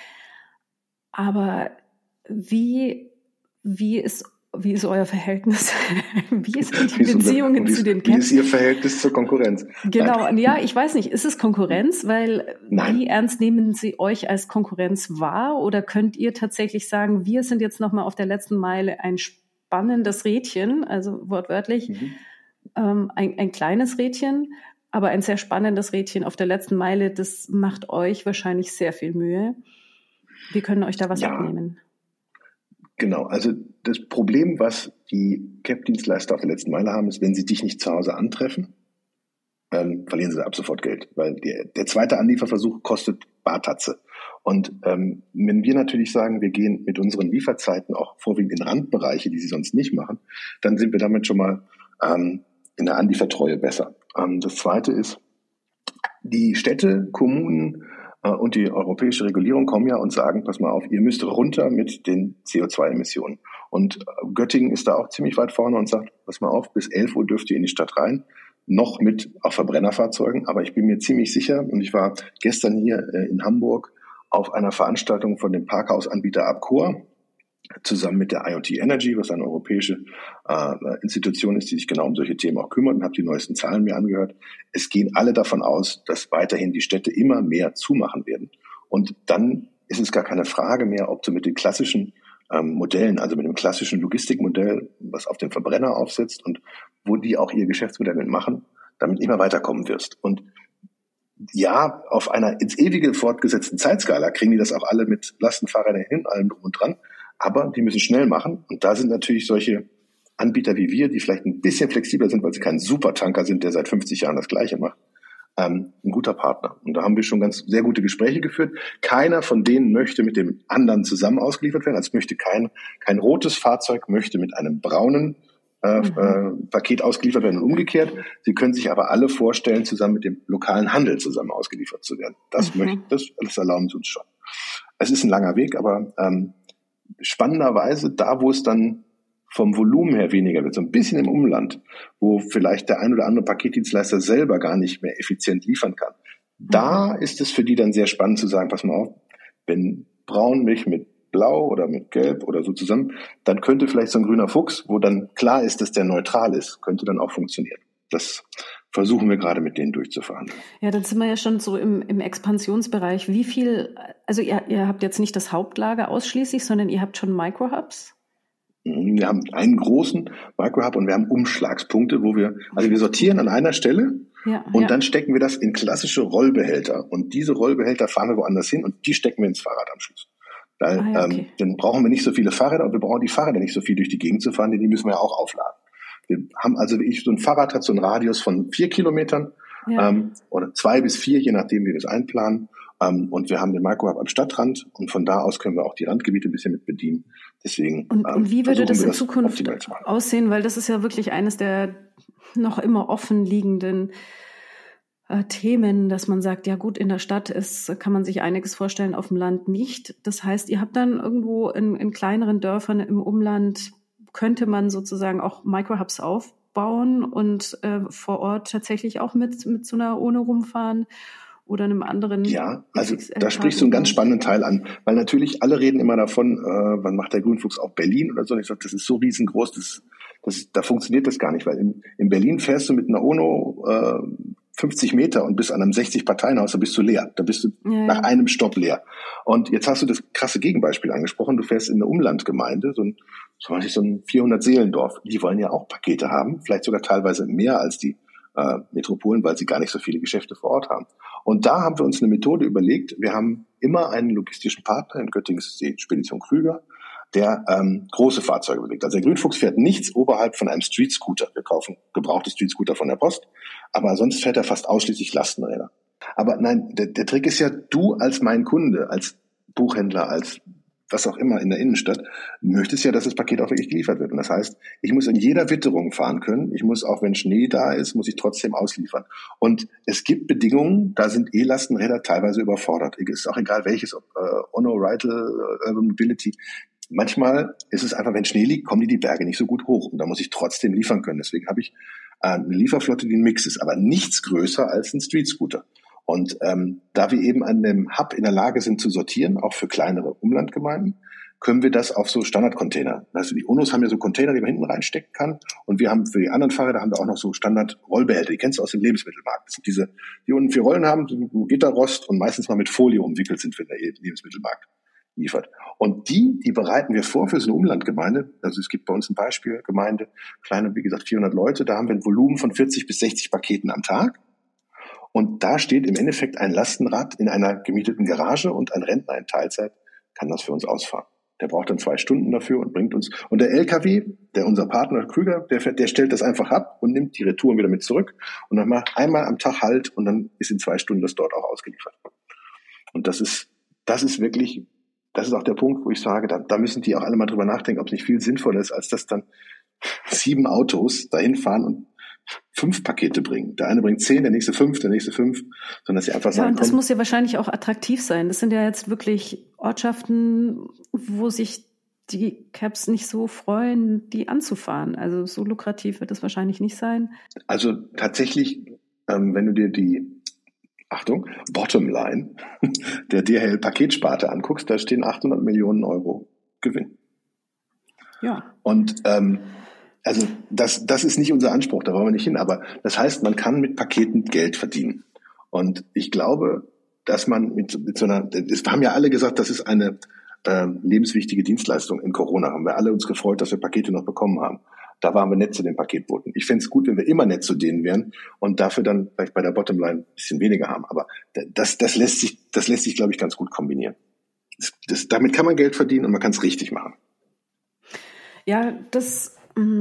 Aber wie, wie ist Wie ist euer Verhältnis? Wie ist die Beziehungen zu den Caps? Wie ist Ihr Verhältnis zur Konkurrenz? Genau, Nein. ja, ich weiß nicht, ist es Konkurrenz? Weil Nein. Wie ernst nehmen Sie euch als Konkurrenz wahr? Oder könnt ihr tatsächlich sagen, wir sind jetzt nochmal auf der letzten Meile ein spannendes Rädchen, also wortwörtlich, mhm. ähm, ein, ein kleines Rädchen, aber ein sehr spannendes Rädchen auf der letzten Meile, das macht euch wahrscheinlich sehr viel Mühe. Wir können euch da was ja. abnehmen. Genau, also das Problem, was die C A P-Dienstleister auf der letzten Meile haben, ist, wenn sie dich nicht zu Hause antreffen, ähm, verlieren sie ab sofort Geld, weil der, der zweite Anlieferversuch kostet Bartatze. Und ähm, wenn wir natürlich sagen, wir gehen mit unseren Lieferzeiten auch vorwiegend in Randbereiche, die sie sonst nicht machen, dann sind wir damit schon mal ähm, in der Anliefertreue besser. Ähm, das zweite ist, die Städte, Kommunen und die europäische Regulierung kommen ja und sagen, pass mal auf, ihr müsst runter mit den C O zwei Emissionen. Und Göttingen ist da auch ziemlich weit vorne und sagt, pass mal auf, bis elf Uhr dürft ihr in die Stadt rein, noch mit auf Verbrennerfahrzeugen. Aber ich bin mir ziemlich sicher, und ich war gestern hier in Hamburg auf einer Veranstaltung von dem Parkhausanbieter Abcor, zusammen mit der I O T Energy, was eine europäische äh, Institution ist, die sich genau um solche Themen auch kümmert, und habe die neuesten Zahlen mir angehört. Es gehen alle davon aus, dass weiterhin die Städte immer mehr zumachen werden. Und dann ist es gar keine Frage mehr, ob du mit den klassischen ähm, Modellen, also mit dem klassischen Logistikmodell, was auf dem Verbrenner aufsetzt und wo die auch ihr Geschäftsmodell mitmachen, damit immer weiterkommen wirst. Und ja, auf einer ins ewige fortgesetzten Zeitskala kriegen die das auch alle mit Lastenfahrrädern hin, allem drum und dran. Aber die müssen schnell machen. Und da sind natürlich solche Anbieter wie wir, die vielleicht ein bisschen flexibler sind, weil sie kein Supertanker sind, der seit fünfzig Jahren das Gleiche macht, ähm, ein guter Partner. Und da haben wir schon ganz sehr gute Gespräche geführt. Keiner von denen möchte mit dem anderen zusammen ausgeliefert werden. Also möchte kein, kein rotes Fahrzeug möchte mit einem braunen äh, mhm. äh, Paket ausgeliefert werden und umgekehrt. Sie können sich aber alle vorstellen, zusammen mit dem lokalen Handel zusammen ausgeliefert zu werden. Das mhm. möchte, das, das erlauben sie uns schon. Es ist ein langer Weg, aber ähm, spannenderweise da, wo es dann vom Volumen her weniger wird, so ein bisschen im Umland, wo vielleicht der ein oder andere Paketdienstleister selber gar nicht mehr effizient liefern kann. Da mhm. ist es für die dann sehr spannend zu sagen, pass mal auf, wenn Braunmilch mit Blau oder mit Gelb oder so zusammen, dann könnte vielleicht so ein grüner Fuchs, wo dann klar ist, dass der neutral ist, könnte dann auch funktionieren. Das versuchen wir gerade mit denen durchzufahren. Ja, dann sind wir ja schon so im, im Expansionsbereich. Wie viel, also ihr, ihr habt jetzt nicht das Hauptlager ausschließlich, sondern ihr habt schon Microhubs? Wir haben einen großen Microhub und wir haben Umschlagspunkte, wo wir, also wir sortieren an einer Stelle ja, und ja. dann stecken wir das in klassische Rollbehälter. Und diese Rollbehälter fahren wir woanders hin und die stecken wir ins Fahrradanschluss. Weil, ah, ja, okay. ähm, dann brauchen wir nicht so viele Fahrräder und wir brauchen die Fahrräder nicht so viel durch die Gegend zu fahren, denn die müssen wir ja auch aufladen. Wir haben also, wie ich, so ein Fahrrad hat so einen Radius von vier Kilometern Ja. Ähm, oder zwei bis vier, je nachdem, wie wir es einplanen. Ähm, und wir haben den Microhub am Stadtrand und von da aus können wir auch die Randgebiete ein bisschen mit bedienen. Deswegen und, ähm, und wie würde das in das Zukunft aussehen? Weil das ist ja wirklich eines der noch immer offen liegenden äh, Themen, dass man sagt, ja gut, in der Stadt ist, kann man sich einiges vorstellen, auf dem Land nicht. Das heißt, ihr habt dann irgendwo in, in kleineren Dörfern im Umland, könnte man sozusagen auch Microhubs aufbauen und äh, vor Ort tatsächlich auch mit, mit so einer Urne rumfahren oder einem anderen. Ja, also da sprichst du einen ganz spannenden Teil an, weil natürlich alle reden immer davon, äh, wann macht der Grünfuchs auch Berlin oder so. Und ich sage, das ist so riesengroß, das, das, da funktioniert das gar nicht, weil in, in Berlin fährst du mit einer Ono äh, fünfzig Meter und bist an einem sechzig Parteienhaus, da bist du leer, da bist du ja, nach einem Stopp leer. Und jetzt hast du das krasse Gegenbeispiel angesprochen, du fährst in eine Umlandgemeinde, so ein, so ein vierhundert Seelendorf, die wollen ja auch Pakete haben, vielleicht sogar teilweise mehr als die äh, Metropolen, weil sie gar nicht so viele Geschäfte vor Ort haben. Und da haben wir uns eine Methode überlegt. Wir haben immer einen logistischen Partner, in Göttingen ist die Spedition Krüger, der ähm, große Fahrzeuge bewegt. Also der Grünfuchs fährt nichts oberhalb von einem Street Scooter. Wir kaufen gebrauchte Street Scooter von der Post, aber sonst fährt er fast ausschließlich Lastenräder. Aber nein, der, der Trick ist ja, du als mein Kunde, als Buchhändler, als was auch immer in der Innenstadt, möchtest ja, dass das Paket auch wirklich geliefert wird. Und das heißt, ich muss in jeder Witterung fahren können. Ich muss, auch wenn Schnee da ist, muss ich trotzdem ausliefern. Und es gibt Bedingungen, da sind E-Lastenräder teilweise überfordert. Es ist auch egal welches, ob äh, Ono, Reitel, Urban Mobility. Manchmal ist es einfach, wenn Schnee liegt, kommen die die Berge nicht so gut hoch. Und da muss ich trotzdem liefern können. Deswegen habe ich äh, eine Lieferflotte, die ein Mix ist, aber nichts größer als ein Street Scooter. Und ähm, da wir eben an dem Hub in der Lage sind zu sortieren, auch für kleinere Umlandgemeinden, können wir das auf so Standardcontainer. Also die Unos haben ja so Container, die man hinten reinstecken kann. Und wir haben für die anderen Fahrräder haben wir auch noch so Standard-Rollbehälter. Die kennst du aus dem Lebensmittelmarkt. Das sind diese, die unten vier Rollen haben, die ein Gitterrost und meistens mal mit Folie umwickelt sind, für den Lebensmittelmarkt liefert. Und die, die bereiten wir vor für so eine Umlandgemeinde. Also es gibt bei uns ein Beispiel, Gemeinde, kleine, wie gesagt, vierhundert Leute. Da haben wir ein Volumen von vierzig bis sechzig Paketen am Tag. Und da steht im Endeffekt ein Lastenrad in einer gemieteten Garage und ein Rentner in Teilzeit kann das für uns ausfahren. Der braucht dann zwei Stunden dafür und bringt uns. Und der L K W, der unser Partner Krüger, der, fährt, der stellt das einfach ab und nimmt die Retouren wieder mit zurück. Und dann macht einmal am Tag Halt und dann ist in zwei Stunden das dort auch ausgeliefert. Und das ist, das ist wirklich, das ist auch der Punkt, wo ich sage, da, da müssen die auch alle mal drüber nachdenken, ob es nicht viel sinnvoller ist, als dass dann sieben Autos dahin fahren und fünf Pakete bringen. Der eine bringt zehn, der nächste fünf, der nächste fünf, sondern dass sie einfach sagen, ja, und das komm, muss ja wahrscheinlich auch attraktiv sein. Das sind ja jetzt wirklich Ortschaften, wo sich die Cabs nicht so freuen, die anzufahren. Also so lukrativ wird das wahrscheinlich nicht sein. Also tatsächlich, ähm, wenn du dir die, Achtung, Bottomline der D H L-Paketsparte anguckst, da stehen achthundert Millionen Euro Gewinn. Ja. Und ähm, also das, das ist nicht unser Anspruch, da wollen wir nicht hin. Aber das heißt, man kann mit Paketen Geld verdienen. Und ich glaube, dass man mit, mit so einer, es haben ja alle gesagt, das ist eine äh, lebenswichtige Dienstleistung. In Corona haben wir alle uns gefreut, dass wir Pakete noch bekommen haben. Da waren wir nett zu den Paketboten. Ich fände es gut, wenn wir immer nett zu denen wären und dafür dann vielleicht bei der Bottomline ein bisschen weniger haben. Aber das, das lässt sich, das lässt sich, glaube ich, ganz gut kombinieren. Das, das, damit kann man Geld verdienen und man kann es richtig machen. Ja, das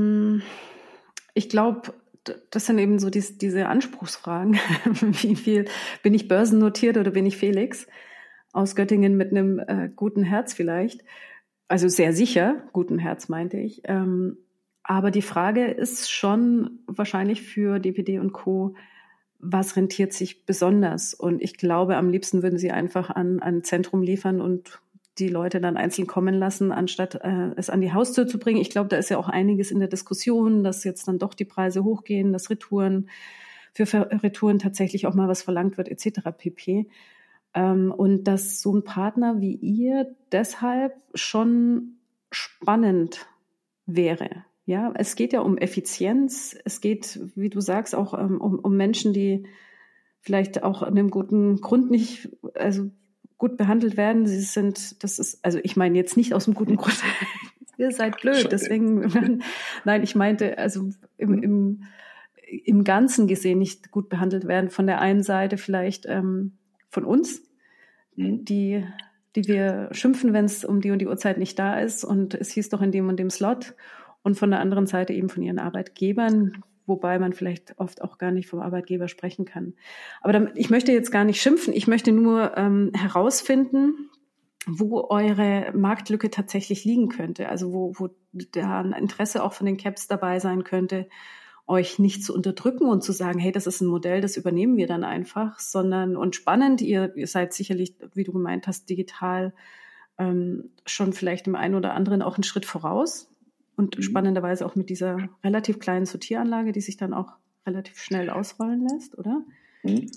ich glaube, das sind eben so die, diese Anspruchsfragen. Wie viel bin ich börsennotiert oder bin ich Felix aus Göttingen mit einem äh, guten Herz vielleicht? Also sehr sicher, guten Herz meinte ich. Ähm, aber die Frage ist schon wahrscheinlich für D P D und Co., was rentiert sich besonders? Und ich glaube, am liebsten würden sie einfach an ein Zentrum liefern und die Leute dann einzeln kommen lassen, anstatt äh, es an die Haustür zu bringen. Ich glaube, da ist ja auch einiges in der Diskussion, dass jetzt dann doch die Preise hochgehen, dass Retouren für Retouren tatsächlich auch mal was verlangt wird, et cetera pp. Ähm, und dass so ein Partner wie ihr deshalb schon spannend wäre. Ja, es geht ja um Effizienz. Es geht, wie du sagst, auch ähm, um, um Menschen, die vielleicht auch an einem guten Grund nicht, also gut behandelt werden. Sie sind, das ist, also ich meine jetzt nicht aus einem guten Grund, ihr seid blöd, deswegen, nein, ich meinte, also im, im, im Ganzen gesehen nicht gut behandelt werden. Von der einen Seite vielleicht ähm, von uns, die, die wir schimpfen, wenn es um die und die Uhrzeit nicht da ist und es hieß doch in dem und dem Slot, und von der anderen Seite eben von ihren Arbeitgebern, wobei man vielleicht oft auch gar nicht vom Arbeitgeber sprechen kann. Aber damit, ich möchte jetzt gar nicht schimpfen, ich möchte nur ähm, herausfinden, wo eure Marktlücke tatsächlich liegen könnte, also wo, wo da ein Interesse auch von den Caps dabei sein könnte, euch nicht zu unterdrücken und zu sagen, hey, das ist ein Modell, das übernehmen wir dann einfach, sondern, und spannend, ihr, ihr seid sicherlich, wie du gemeint hast, digital ähm, schon vielleicht im einen oder anderen auch einen Schritt voraus und mhm. spannenderweise auch mit dieser relativ kleinen Sortieranlage, die sich dann auch relativ schnell ausrollen lässt, oder? Mhm.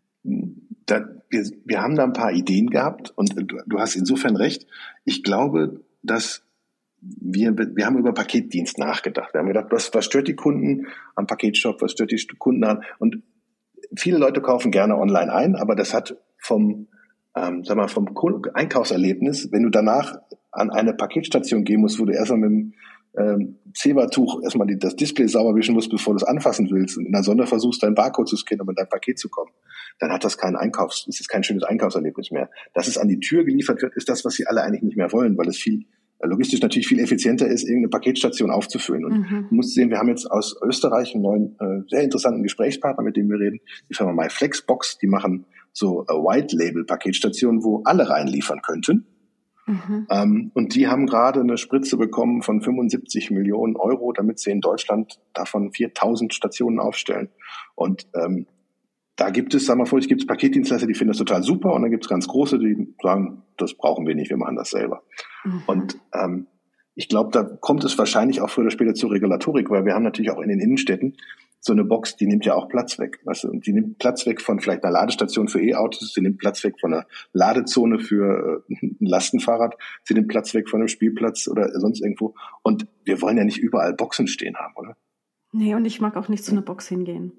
Da, wir, wir haben da ein paar Ideen gehabt und du, du hast insofern recht. Ich glaube, dass Wir, wir haben über Paketdienst nachgedacht. Wir haben gedacht, was, was stört die Kunden am Paketshop, was stört die Kunden an? Und viele Leute kaufen gerne online ein, aber das hat vom, ähm, sag mal, vom Einkaufserlebnis, wenn du danach an eine Paketstation gehen musst, wo du erstmal mit dem ähm, Zebertuch erstmal die, das Display sauber wischen musst, bevor du es anfassen willst und in der Sonne versuchst, dein Barcode zu scannen, um in dein Paket zu kommen, dann hat das kein Einkaufs, das ist kein schönes Einkaufserlebnis mehr. Dass es an die Tür geliefert wird, ist das, was sie alle eigentlich nicht mehr wollen, weil es viel logistisch natürlich viel effizienter ist, irgendeine Paketstation aufzufüllen. Und mhm. du musst sehen, wir haben jetzt aus Österreich einen neuen, äh, sehr interessanten Gesprächspartner, mit dem wir reden, die Firma MyFlexbox, die machen so äh, White-Label-Paketstationen, wo alle reinliefern könnten. Mhm. Ähm, und die haben gerade eine Spritze bekommen von fünfundsiebzig Millionen Euro, damit sie in Deutschland davon viertausend Stationen aufstellen. Und ähm, da gibt es, sagen wir mal, es gibt Paketdienstleister, die finden das total super, und dann gibt es ganz große, die sagen, das brauchen wir nicht, wir machen das selber. Mhm. Und ähm, ich glaube, da kommt es wahrscheinlich auch früher oder später zur Regulatorik, weil wir haben natürlich auch in den Innenstädten so eine Box, die nimmt ja auch Platz weg. Weißt du? Und die nimmt Platz weg von vielleicht einer Ladestation für E-Autos, sie nimmt Platz weg von einer Ladezone für äh, ein Lastenfahrrad, sie nimmt Platz weg von einem Spielplatz oder sonst irgendwo. Und wir wollen ja nicht überall Boxen stehen haben, oder? Nee, und ich mag auch nicht zu einer Box hingehen.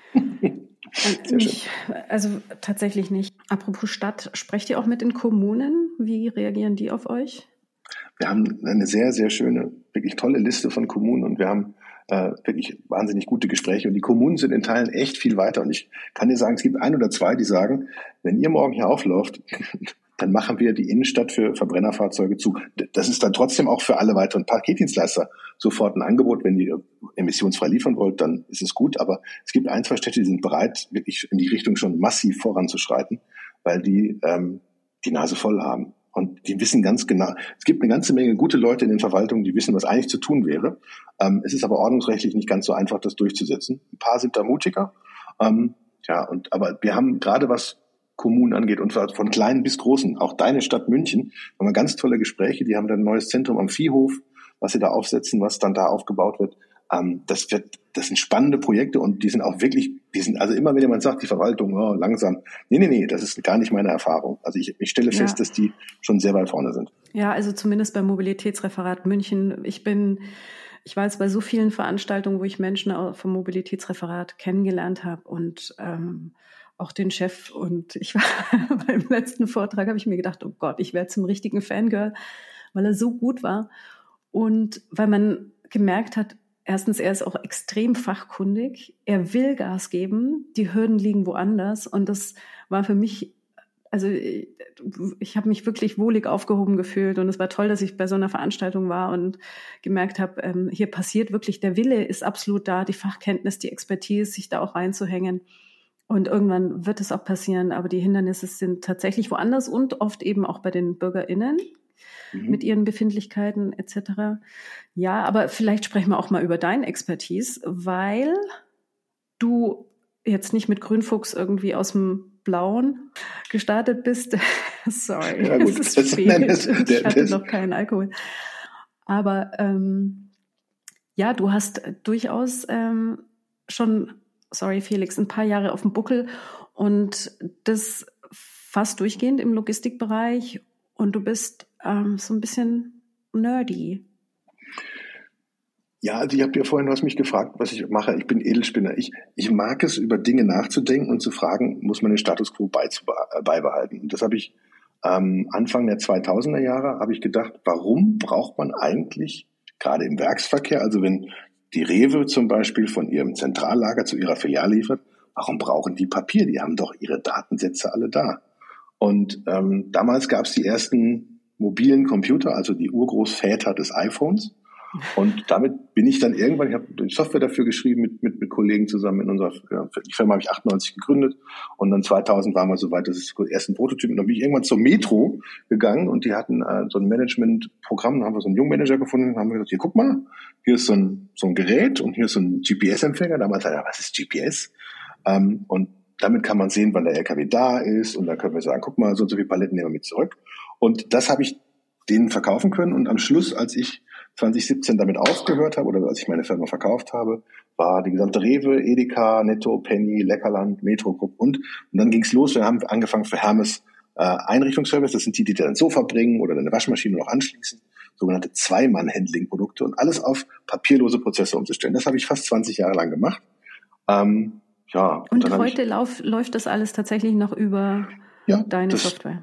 Nicht, also tatsächlich nicht. Apropos Stadt, sprecht ihr auch mit den Kommunen? Wie reagieren die auf euch? Wir haben eine sehr, sehr schöne, wirklich tolle Liste von Kommunen, und wir haben äh, wirklich wahnsinnig gute Gespräche, und die Kommunen sind in Teilen echt viel weiter, und ich kann dir sagen, es gibt ein oder zwei, die sagen, wenn ihr morgen hier auflauft, dann machen wir die Innenstadt für Verbrennerfahrzeuge zu. Das ist dann trotzdem auch für alle weiteren Paketdienstleister sofort ein Angebot. Wenn ihr emissionsfrei liefern wollt, dann ist es gut. Aber es gibt ein, zwei Städte, die sind bereit, wirklich in die Richtung schon massiv voranzuschreiten, weil die ähm, die Nase voll haben. Und die wissen ganz genau, es gibt eine ganze Menge gute Leute in den Verwaltungen, die wissen, was eigentlich zu tun wäre. Ähm, es ist aber ordnungsrechtlich nicht ganz so einfach, das durchzusetzen. Ein paar sind da mutiger. Ähm, ja, und aber wir haben gerade, was Kommunen angeht, und zwar von kleinen bis großen, auch deine Stadt München, haben wir ganz tolle Gespräche. Die haben dann ein neues Zentrum am Viehhof, was sie da aufsetzen, was dann da aufgebaut wird. Ähm, das wird, das sind spannende Projekte, und die sind auch wirklich, die sind, also immer wenn jemand sagt, die Verwaltung, oh, langsam, nee, nee, nee, das ist gar nicht meine Erfahrung. Also ich, ich stelle fest, ja. dass die schon sehr weit vorne sind. Ja, also zumindest beim Mobilitätsreferat München. Ich bin, ich war jetzt bei so vielen Veranstaltungen, wo ich Menschen vom Mobilitätsreferat kennengelernt habe, und ähm, auch den Chef, und ich war beim letzten Vortrag, habe ich mir gedacht, oh Gott, ich werde zum richtigen Fangirl, weil er so gut war, und weil man gemerkt hat, erstens, er ist auch extrem fachkundig, er will Gas geben, die Hürden liegen woanders, und das war für mich, also ich, ich habe mich wirklich wohlig aufgehoben gefühlt, und es war toll, dass ich bei so einer Veranstaltung war und gemerkt habe, ähm, hier passiert wirklich, der Wille ist absolut da, die Fachkenntnis, die Expertise, sich da auch reinzuhängen. Und irgendwann wird es auch passieren, aber die Hindernisse sind tatsächlich woanders und oft eben auch bei den BürgerInnen mhm. mit ihren Befindlichkeiten et cetera. Ja, aber vielleicht sprechen wir auch mal über deine Expertise, weil du jetzt nicht mit Grünfuchs irgendwie aus dem Blauen gestartet bist. Sorry, ja, es ist das, spät. Nein, das, ich hatte das. noch keinen Alkohol. Aber ähm, ja, du hast durchaus ähm, schon sorry Felix, ein paar Jahre auf dem Buckel, und das fast durchgehend im Logistikbereich, und du bist ähm, so ein bisschen nerdy. Ja, also ich habe dir vorhin, du hast mich gefragt, was ich mache. Ich bin Edelspinner. Ich, ich mag es, über Dinge nachzudenken und zu fragen, muss man den Status quo beibehalten? Und das habe ich ähm, Anfang der zweitausender Jahre, habe ich gedacht, warum braucht man eigentlich, gerade im Werksverkehr, also wenn die Rewe zum Beispiel von ihrem Zentrallager zu ihrer Filiale liefert, warum brauchen die Papier? Die haben doch ihre Datensätze alle da. Und ähm, damals gab es die ersten mobilen Computer, also die Urgroßväter des iPhones. Und damit bin ich dann irgendwann, ich habe die Software dafür geschrieben mit, mit, mit Kollegen zusammen in unserer, ja, die Firma habe ich achtundneunzig gegründet und dann zweitausend waren wir so weit, dass es den ersten Prototypen, und dann bin ich irgendwann zur Metro gegangen und die hatten äh, so ein Managementprogramm, da haben wir so einen Jungmanager gefunden, haben wir gesagt, hier guck mal, hier ist so ein, so ein Gerät und hier ist so ein G P S-Empfänger. Damals sagte er, was ist G P S? Ähm, und damit kann man sehen, wann der L K W da ist und dann können wir sagen, guck mal, so und so viele Paletten nehmen wir mit zurück. Und das habe ich denen verkaufen können und am Schluss, als ich zwanzig siebzehn damit aufgehört habe oder als ich meine Firma verkauft habe, war die gesamte Rewe, Edeka, Netto, Penny, Leckerland, Metro Group und, und dann ging's los. Wir haben angefangen für Hermes äh, Einrichtungsservice, das sind die, die dir ein Sofa bringen oder deine Waschmaschine noch anschließen, sogenannte Zweimann-Handling-Produkte und alles auf papierlose Prozesse umzustellen. Das habe ich fast zwanzig Jahre lang gemacht. Ähm, ja, und und heute ich, lauf, läuft das alles tatsächlich noch über ja, deine das, Software?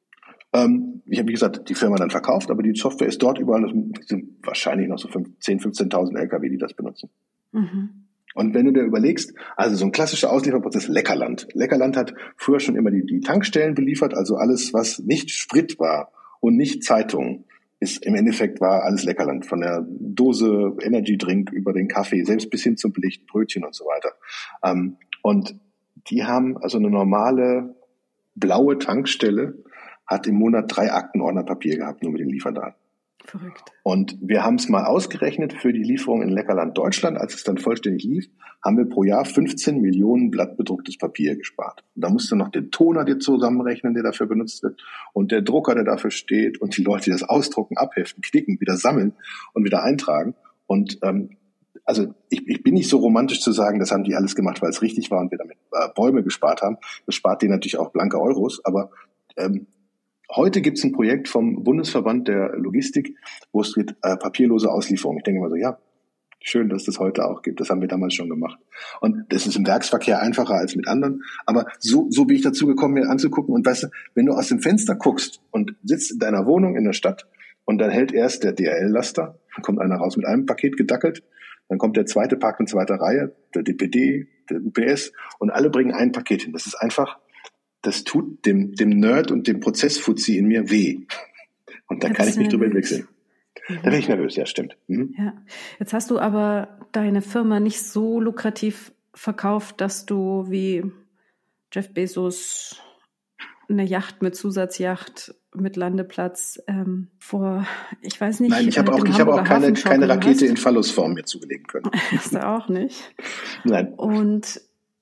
Ähm, ich habe, wie gesagt, die Firma dann verkauft, aber die Software ist dort überall. Das sind wahrscheinlich noch so zehntausend, fünfzehntausend L K W, die das benutzen. Mhm. Und wenn du dir überlegst, also so ein klassischer Auslieferprozess, Leckerland. Leckerland hat früher schon immer die, die Tankstellen beliefert, also alles, was nicht Sprit war und nicht Zeitung, ist im Endeffekt war alles Leckerland. Von der Dose Energy Drink über den Kaffee, selbst bis hin zum belegten Brötchen und so weiter. Ähm, und die haben also eine normale blaue Tankstelle, hat im Monat drei Aktenordner Papier gehabt, nur mit den Lieferdaten. Verrückt. Und wir haben es mal ausgerechnet für die Lieferung in Leckerland Deutschland, als es dann vollständig lief, haben wir pro Jahr fünfzehn Millionen Blatt bedrucktes Papier gespart. Und da musst du noch den Toner dir zusammenrechnen, der dafür benutzt wird, und der Drucker, der dafür steht, und die Leute, die das ausdrucken, abheften, knicken, wieder sammeln und wieder eintragen. Und ähm, also ich, ich bin nicht so romantisch zu sagen, das haben die alles gemacht, weil es richtig war und wir damit äh, Bäume gespart haben. Das spart denen natürlich auch blanke Euros, aber ähm, heute gibt es ein Projekt vom Bundesverband der Logistik, wo es geht, äh, papierlose Auslieferung. Ich denke mal so, ja, schön, dass das heute auch gibt. Das haben wir damals schon gemacht. Und das ist im Werksverkehr einfacher als mit anderen. Aber so, so bin ich dazu gekommen, mir anzugucken. Und weißt du, wenn du aus dem Fenster guckst und sitzt in deiner Wohnung in der Stadt und dann hält erst der D H L-Laster, dann kommt einer raus mit einem Paket gedackelt, dann kommt der zweite, parkt in zweiter Reihe, der D P D, der U P S, und alle bringen ein Paket hin. Das ist einfach, das tut dem, dem Nerd und dem Prozessfuzzi in mir weh. Und da, da kann ich mich drüber hinwegsehen. Mhm. Da bin ich nervös, ja, stimmt. Mhm. Ja. Jetzt hast du aber deine Firma nicht so lukrativ verkauft, dass du wie Jeff Bezos eine Yacht mit Zusatzyacht mit Landeplatz ähm, vor, ich weiß nicht. Nein, ich habe auch, ich habe auch keine, keine Rakete hast. in Phallusform mir zugelegen können. Hast du auch nicht? Nein. Und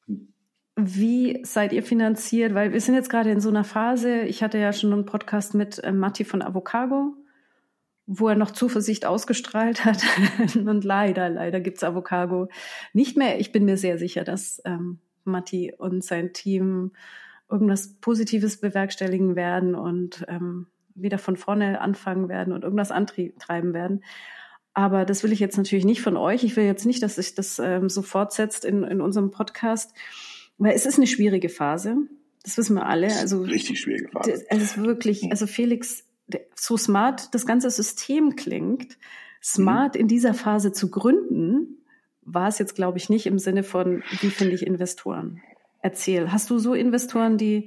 wie seid ihr finanziert? Weil wir sind jetzt gerade in so einer Phase, ich hatte ja schon einen Podcast mit äh, Matti von Avocago, wo er noch Zuversicht ausgestrahlt hat. Und leider, leider gibt's Avocago nicht mehr. Ich bin mir sehr sicher, dass ähm, Matti und sein Team irgendwas Positives bewerkstelligen werden und ähm, wieder von vorne anfangen werden und irgendwas antreiben werden. Aber das will ich jetzt natürlich nicht von euch. Ich will jetzt nicht, dass sich das ähm, so fortsetzt in, in unserem Podcast. Weil es ist eine schwierige Phase, das wissen wir alle. Also richtig schwierige Phase. Es ist wirklich, also Felix, so smart das ganze System klingt, smart mhm. in dieser Phase zu gründen, war es jetzt, glaube ich, nicht im Sinne von, wie finde ich Investoren? Erzähl, hast du so Investoren, die,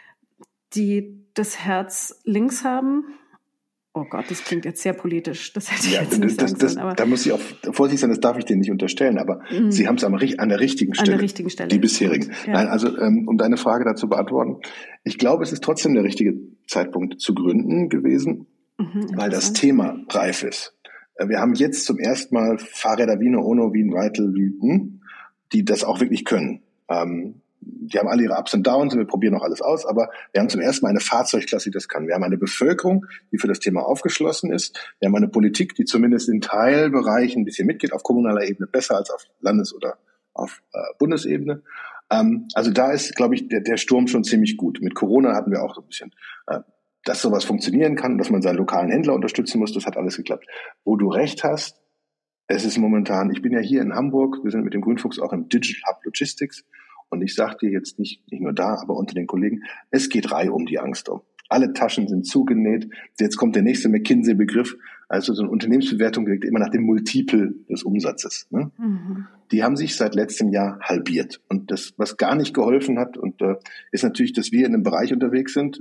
die das Herz links haben? Oh Gott, das klingt jetzt sehr politisch. Das hätte ich ja, jetzt nicht das, sagen das, sollen. Aber da muss ich auch vorsichtig sein, das darf ich dir nicht unterstellen. Aber mhm. Sie haben es an der richtigen Stelle. An der richtigen Stelle. Die bisherigen. Ja. Nein, also ähm, um deine Frage dazu beantworten. Ich glaube, es ist trotzdem der richtige Zeitpunkt zu gründen gewesen, mhm, weil das Thema reif ist. Wir haben jetzt zum ersten Mal Fahrräder wie eine Ono, wie ein Vital, wie, hm, die das auch wirklich können. Ähm, Die haben alle ihre Ups und Downs und wir probieren noch alles aus, aber wir haben zum ersten Mal eine Fahrzeugklasse, die das kann. Wir haben eine Bevölkerung, die für das Thema aufgeschlossen ist. Wir haben eine Politik, die zumindest in Teilbereichen ein bisschen mitgeht, auf kommunaler Ebene besser als auf Landes- oder auf äh, Bundesebene. Ähm, also da ist, glaube ich, der, der Sturm schon ziemlich gut. Mit Corona hatten wir auch so ein bisschen, äh, dass sowas funktionieren kann, dass man seinen lokalen Händler unterstützen muss. Das hat alles geklappt. Wo du recht hast, es ist momentan, ich bin ja hier in Hamburg, wir sind mit dem Grünfuchs auch im Digital Hub Logistics. Und ich sage dir jetzt nicht, nicht nur da, aber unter den Kollegen, es geht Reihe um die Angst um. Alle Taschen sind zugenäht. Jetzt kommt der nächste McKinsey-Begriff. Also so eine Unternehmensbewertung liegt immer nach dem Multiple des Umsatzes. Ne? Mhm. Die haben sich seit letztem Jahr halbiert. Und das, was gar nicht geholfen hat, und äh, ist natürlich, dass wir in einem Bereich unterwegs sind,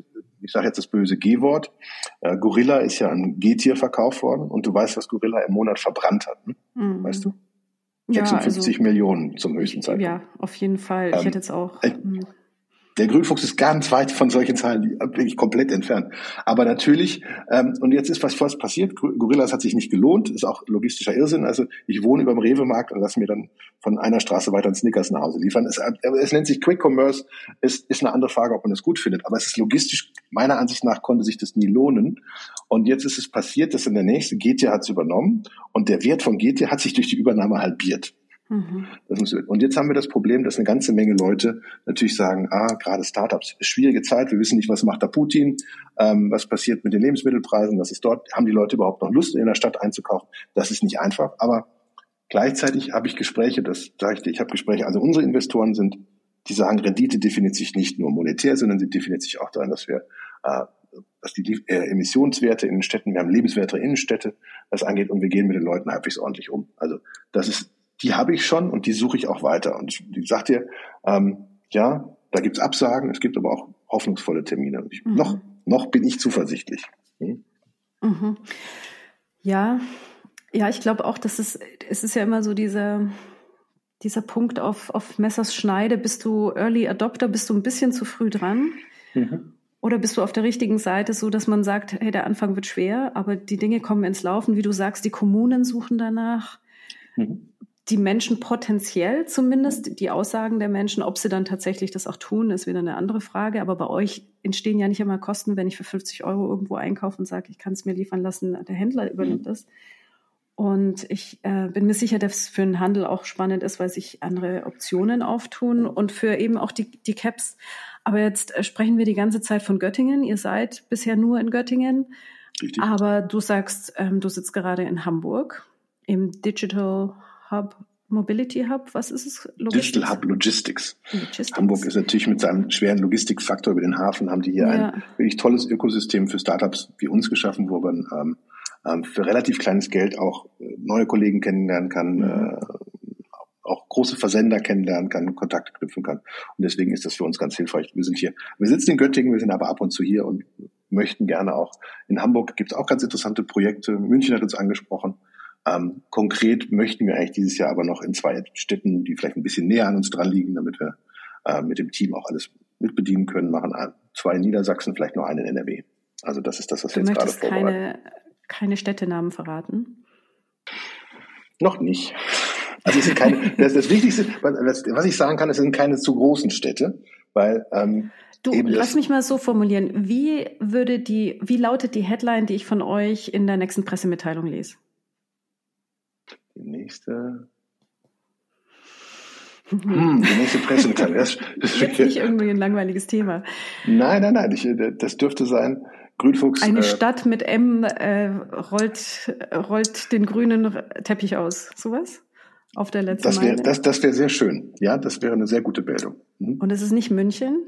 ich sage jetzt das böse G-Wort, äh, Gorilla ist ja ein G-Tier verkauft worden und du weißt, was Gorilla im Monat verbrannt hat, ne? Mhm. Weißt du? sechsundfünfzig ja, also, Millionen zum höchsten Zeitpunkt. Ja, auf jeden Fall. Ich ähm, hätte jetzt auch... Äh, Der Grünfuchs ist ganz weit von solchen Zahlen, wirklich komplett entfernt. Aber natürlich, ähm, und jetzt ist was was passiert. Gorillas hat sich nicht gelohnt, ist auch logistischer Irrsinn. Also ich wohne über dem Rewe-Markt und lasse mir dann von einer Straße weiter einen Snickers nach Hause liefern. Es, es nennt sich Quick Commerce, es ist eine andere Frage, ob man das gut findet. Aber es ist logistisch, meiner Ansicht nach konnte sich das nie lohnen. Und jetzt ist es passiert, dass dann der nächste G T hat es übernommen und der Wert von G T hat sich durch die Übernahme halbiert. Mhm. Das muss, und jetzt haben wir das Problem, dass eine ganze Menge Leute natürlich sagen, ah, gerade Startups, schwierige Zeit, wir wissen nicht, was macht da Putin, ähm, was passiert mit den Lebensmittelpreisen, was ist dort, haben die Leute überhaupt noch Lust, in der Stadt einzukaufen? Das ist nicht einfach, aber gleichzeitig habe ich Gespräche, das sage ich dir, ich habe Gespräche, also unsere Investoren sind, die sagen, Rendite definiert sich nicht nur monetär, sondern sie definiert sich auch daran, dass wir äh, was die äh, Emissionswerte in den Städten, wir haben lebenswertere Innenstädte, das angeht, und wir gehen mit den Leuten halbwegs ordentlich um. Also das ist die habe ich schon und die suche ich auch weiter. Und ich, ich sag dir, ähm, ja, da gibt's Absagen, es gibt aber auch hoffnungsvolle Termine. Ich, mhm. noch, noch bin ich zuversichtlich. Hm? Mhm. Ja, ja, ich glaube auch, dass es, es ist ja immer so dieser, dieser Punkt auf, auf Messers Schneide. Bist du Early Adopter, bist du ein bisschen zu früh dran? Mhm. Oder bist du auf der richtigen Seite, so dass man sagt, hey, der Anfang wird schwer, aber die Dinge kommen ins Laufen. Wie du sagst, die Kommunen suchen danach. Mhm. Die Menschen potenziell zumindest, die Aussagen der Menschen, ob sie dann tatsächlich das auch tun, ist wieder eine andere Frage. Aber bei euch entstehen ja nicht immer Kosten, wenn ich für fünfzig Euro irgendwo einkaufe und sage, ich kann es mir liefern lassen, der Händler übernimmt das. Und ich äh, bin mir sicher, dass es für den Handel auch spannend ist, weil sich andere Optionen auftun und für eben auch die, die Caps. Aber jetzt äh, sprechen wir die ganze Zeit von Göttingen. Ihr seid bisher nur in Göttingen. Richtig. Aber du sagst, ähm, du sitzt gerade in Hamburg im Digital Hub, Mobility Hub, was ist es? Logistics? Digital Hub Logistics. Logistics. Hamburg ist natürlich mit seinem schweren Logistikfaktor über den Hafen, haben die hier ja. ein wirklich tolles Ökosystem für Startups wie uns geschaffen, wo man ähm, ähm, für relativ kleines Geld auch neue Kollegen kennenlernen kann, mhm. äh, auch große Versender kennenlernen kann, Kontakte knüpfen kann. Und deswegen ist das für uns ganz hilfreich. Wir sind hier, wir sitzen in Göttingen, wir sind aber ab und zu hier und möchten gerne auch. In Hamburg gibt es auch ganz interessante Projekte. München hat uns angesprochen. Ähm, konkret möchten wir eigentlich dieses Jahr aber noch in zwei Städten, die vielleicht ein bisschen näher an uns dran liegen, damit wir äh, mit dem Team auch alles mitbedienen können, machen zwei in Niedersachsen, vielleicht noch einen in N R W. Also das ist das, was du wir jetzt gerade vorbereiten. Keine, keine Städtenamen verraten? Noch nicht. Also es sind keine, das, das Wichtigste, was, was ich sagen kann, es sind keine zu großen Städte, weil ähm, Du, lass mich mal so formulieren. Wie würde die, wie lautet die Headline, die ich von euch in der nächsten Pressemitteilung lese? Die nächste. Hm, die nächste Pressemitteilung. Das, das Jetzt nicht irgendwie ein langweiliges Thema. Nein, nein, nein. Ich, das dürfte sein. Grünfuchs. Eine äh, Stadt mit M äh, rollt, rollt den grünen Teppich aus. Sowas? Auf der letzten das wär, Meile. Das, das wäre sehr schön. Ja, das wäre eine sehr gute Meldung. Mhm. Und es ist nicht München?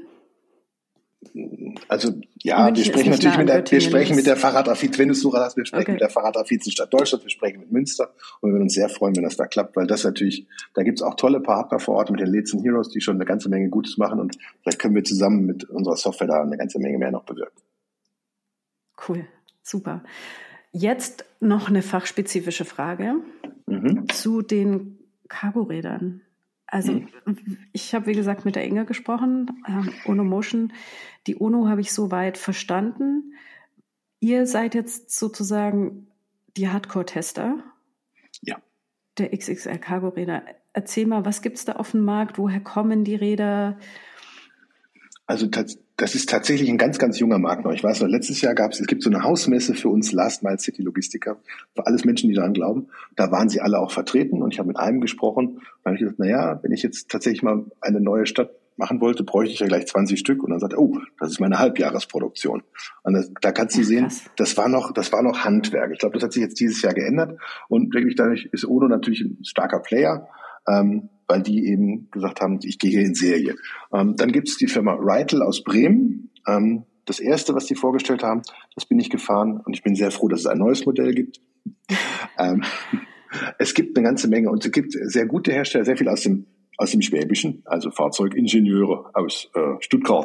Also ja, München wir sprechen natürlich mit der, wir sprechen mit der Fahrradaffizien, wenn du es so hast, wir sprechen okay. mit der Fahrradaffizien Stadt Deutschland, wir sprechen mit Münster und wir würden uns sehr freuen, wenn das da klappt, weil das natürlich, da gibt es auch tolle Partner vor Ort mit den Letsen Heroes, die schon eine ganze Menge Gutes machen und vielleicht können wir zusammen mit unserer Software da eine ganze Menge mehr noch bewirken. Cool, super. Jetzt noch eine fachspezifische Frage mhm. zu den Cargorädern. Also mhm. ich habe, wie gesagt, mit der Inge gesprochen, ähm, Onomotion. Die Ono habe ich soweit verstanden. Ihr seid jetzt sozusagen die Hardcore-Tester ja. der X X L-Cargo-Räder. Erzähl mal, was gibt es da auf dem Markt? Woher kommen die Räder? Also das ist tatsächlich ein ganz, ganz junger Markt noch. Ich weiß noch, letztes Jahr gab es, es gibt so eine Hausmesse für uns Last Mile City Logistiker, für alles Menschen, die daran glauben. Da waren sie alle auch vertreten und ich habe mit einem gesprochen. Da habe ich gesagt, naja, wenn ich jetzt tatsächlich mal eine neue Stadt machen wollte, bräuchte ich ja gleich zwanzig Stück. Und dann sagt er, oh, das ist meine Halbjahresproduktion. Und das, da kannst du sehen, Krass. das war noch, das war noch Handwerk. Ich glaube, das hat sich jetzt dieses Jahr geändert. Und wirklich dadurch ist Ono natürlich ein starker Player. Ähm, weil die eben gesagt haben, ich gehe hier in Serie. Ähm, dann gibt es die Firma Reitel aus Bremen. Ähm, das erste, was die vorgestellt haben, das bin ich gefahren und ich bin sehr froh, dass es ein neues Modell gibt. ähm, es gibt eine ganze Menge und es gibt sehr gute Hersteller, sehr viel aus dem aus dem Schwäbischen, also Fahrzeugingenieure aus äh, Stuttgart.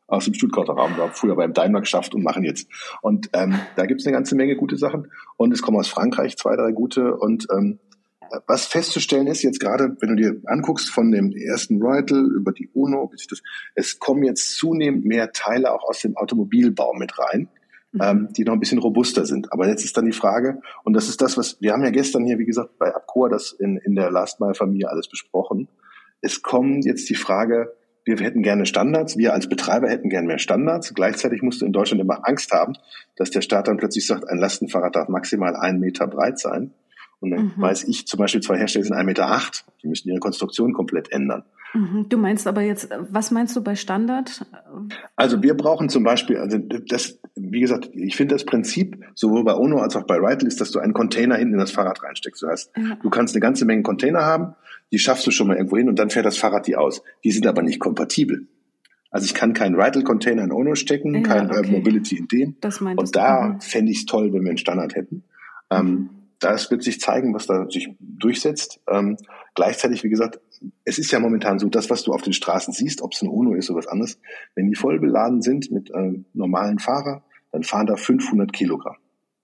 aus dem Stuttgarter Raum, war früher beim Daimler geschafft und machen jetzt. Und ähm, da gibt's eine ganze Menge gute Sachen. Und es kommen aus Frankreich zwei, drei gute. Und ähm, was festzustellen ist, jetzt gerade, wenn du dir anguckst, von dem ersten Royal über die UNO, es kommen jetzt zunehmend mehr Teile auch aus dem Automobilbau mit rein, mhm. ähm, die noch ein bisschen robuster sind. Aber jetzt ist dann die Frage, und das ist das, was, wir haben ja gestern hier, wie gesagt, bei Abcoa das in, in der Last-Mile-Familie alles besprochen. Es kommt jetzt die Frage, wir hätten gerne Standards, wir als Betreiber hätten gerne mehr Standards. Gleichzeitig musst du in Deutschland immer Angst haben, dass der Staat dann plötzlich sagt, ein Lastenfahrrad darf maximal einen Meter breit sein. Und dann mhm. weiß ich zum Beispiel, zwei Hersteller sind ein Meter acht. Die müssen ihre Konstruktion komplett ändern. Mhm. Du meinst aber jetzt, was meinst du bei Standard? Also wir brauchen zum Beispiel, also das, wie gesagt, ich finde das Prinzip sowohl bei UNO als auch bei Ritel ist, dass du einen Container hinten in das Fahrrad reinsteckst. Du hast, ja. du kannst eine ganze Menge Container haben, die schaffst du schon mal irgendwo hin und dann fährt das Fahrrad die aus. Die sind aber nicht kompatibel. Also ich kann keinen Ritel-Container in UNO stecken, ja, kein okay. Urban Mobility in den. Das und da mhm. fände ich es toll, wenn wir einen Standard hätten. Mhm. Ähm, das wird sich zeigen, was da sich durchsetzt. Ähm, gleichzeitig, wie gesagt, es ist ja momentan so, das, was du auf den Straßen siehst, ob es ein UNO ist oder was anderes, wenn die voll beladen sind mit ähm, normalen Fahrern, dann fahren da fünfhundert Kilogramm.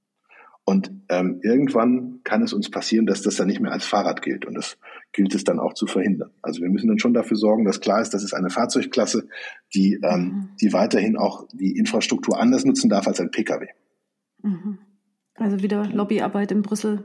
Und ähm, irgendwann kann es uns passieren, dass das dann nicht mehr als Fahrrad gilt. Und das gilt es dann auch zu verhindern. Also wir müssen dann schon dafür sorgen, dass klar ist, das ist eine Fahrzeugklasse, die, ähm, mhm. die weiterhin auch die Infrastruktur anders nutzen darf als ein Pkw. Mhm. Also wieder Lobbyarbeit in Brüssel.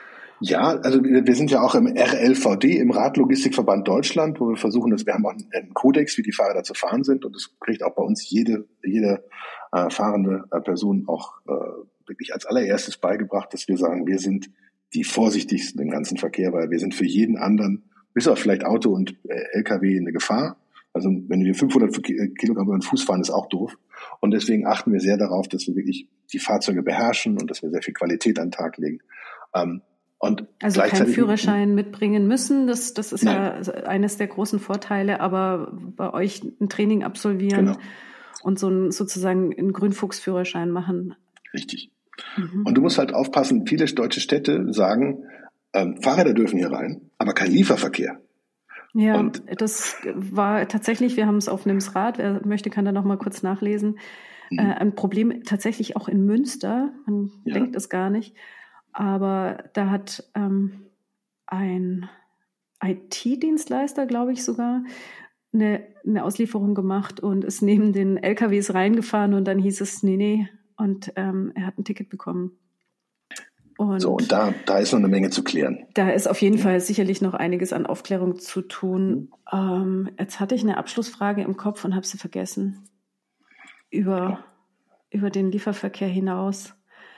Ja, also wir sind ja auch im R L V D, im Radlogistikverband Deutschland, wo wir versuchen, dass wir haben auch einen Kodex, wie die Fahrer da zu fahren sind. Und das kriegt auch bei uns jede, jede äh, fahrende äh, Person auch äh, wirklich als allererstes beigebracht, dass wir sagen, wir sind die vorsichtigsten im ganzen Verkehr, weil wir sind für jeden anderen, bis auf vielleicht Auto und äh, L K W, eine Gefahr. Also wenn wir fünfhundert Kilogramm über den Fuß fahren, ist auch doof. Und deswegen achten wir sehr darauf, dass wir wirklich die Fahrzeuge beherrschen und dass wir sehr viel Qualität an den Tag legen. Ähm, und also keinen Führerschein mitbringen müssen, das, das ist Nein. ja eines der großen Vorteile, aber bei euch ein Training absolvieren genau. und so ein, sozusagen einen Grünfuchsführerschein machen. Richtig. Mhm. Und du musst halt aufpassen, viele deutsche Städte sagen, ähm, Fahrräder dürfen hier rein, aber kein Lieferverkehr. Ja, und das war tatsächlich, wir haben es auf Nimsrad, wer möchte, kann da noch mal kurz nachlesen, mhm. äh, ein Problem tatsächlich auch in Münster, man ja. denkt es gar nicht, aber da hat ähm, ein I T-Dienstleister, glaube ich sogar, eine, eine Auslieferung gemacht und ist neben den L K Ws reingefahren und dann hieß es, nee, nee, und ähm, er hat ein Ticket bekommen. Und so, und da, da ist noch eine Menge zu klären. Da ist auf jeden ja. Fall sicherlich noch einiges an Aufklärung zu tun. Mhm. Ähm, jetzt hatte ich eine Abschlussfrage im Kopf und habe sie vergessen. Über, ja. über den Lieferverkehr hinaus.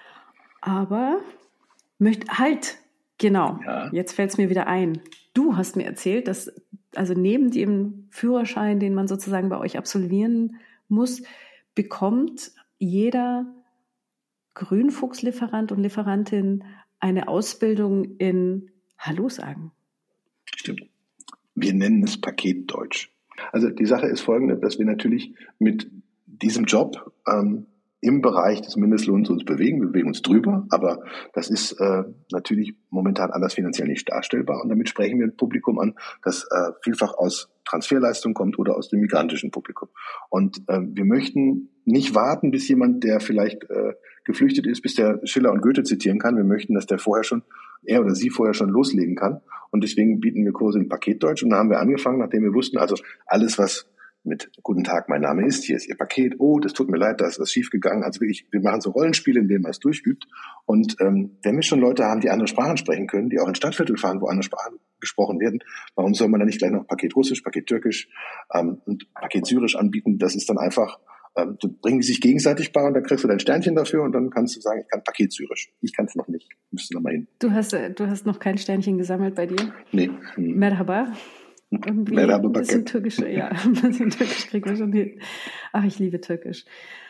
Aber möcht, halt, genau, ja. jetzt fällt es mir wieder ein. Du hast mir erzählt, dass also neben dem Führerschein, den man sozusagen bei euch absolvieren muss, bekommt jeder Grünfuchslieferant und Lieferantin eine Ausbildung in Hallo sagen. Stimmt. Wir nennen es Paketdeutsch. Also die Sache ist folgende, dass wir natürlich mit diesem Job ähm, im Bereich des Mindestlohns uns bewegen. Wir bewegen uns drüber, aber das ist äh, natürlich momentan anders finanziell nicht darstellbar. Und damit sprechen wir ein Publikum an, das äh, vielfach aus Transferleistung kommt oder aus dem migrantischen Publikum. Und äh, wir möchten nicht warten, bis jemand, der vielleicht äh, geflüchtet ist, bis der Schiller und Goethe zitieren kann. Wir möchten, dass der vorher schon, er oder sie vorher schon loslegen kann. Und deswegen bieten wir Kurse in Paketdeutsch. Und da haben wir angefangen, nachdem wir wussten, also alles, was mit Guten Tag, mein Name ist, hier ist Ihr Paket, oh, das tut mir leid, da ist was schiefgegangen. Also wirklich, wir machen so Rollenspiele, in denen man es durchübt. Und ähm, wenn wir schon Leute haben, die andere Sprachen sprechen können, die auch in Stadtviertel fahren, wo andere Sprachen gesprochen werden, warum soll man dann nicht gleich noch Paket Russisch, Paket Türkisch ähm, und Paket Syrisch anbieten? Das ist dann einfach, ähm, du bringen die sich gegenseitig bei und dann kriegst du dein Sternchen dafür und dann kannst du sagen, ich kann Paket Syrisch. Ich kann es noch nicht. Müsste noch mal hin. Du hast, du hast noch kein Sternchen gesammelt bei dir? Nee. Hm. Merhaba. Irgendwie ein bisschen Türkisch, ja, ein bisschen Türkisch kriegen wir schon hin. Ach, ich liebe Türkisch.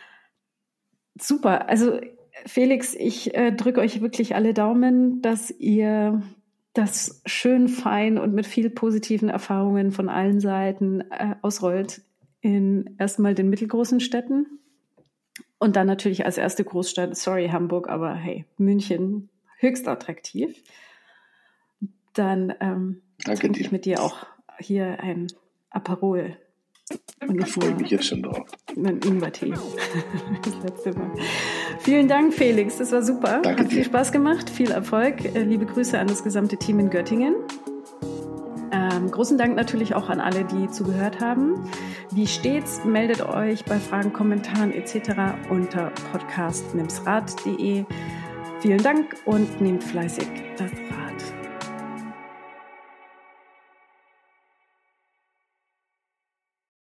Super, also Felix, ich äh, drücke euch wirklich alle Daumen, dass ihr das schön fein und mit viel positiven Erfahrungen von allen Seiten äh, ausrollt in erstmal den mittelgroßen Städten und dann natürlich als erste Großstadt, sorry Hamburg, aber hey, München, höchst attraktiv. Dann ähm, trinke ich mit dir auch hier ein Aperol. Und da freue ich mich jetzt schon drauf. Mit Ingwertee. Das letzte Mal. Vielen Dank, Felix. Das war super. Danke Hat dir. viel Spaß gemacht. Viel Erfolg. Liebe Grüße an das gesamte Team in Göttingen. Ähm, großen Dank natürlich auch an alle, die zugehört haben. Wie stets, meldet euch bei Fragen, Kommentaren et cetera unter podcast nimmsrad punkt de. Vielen Dank und nehmt fleißig das Rad.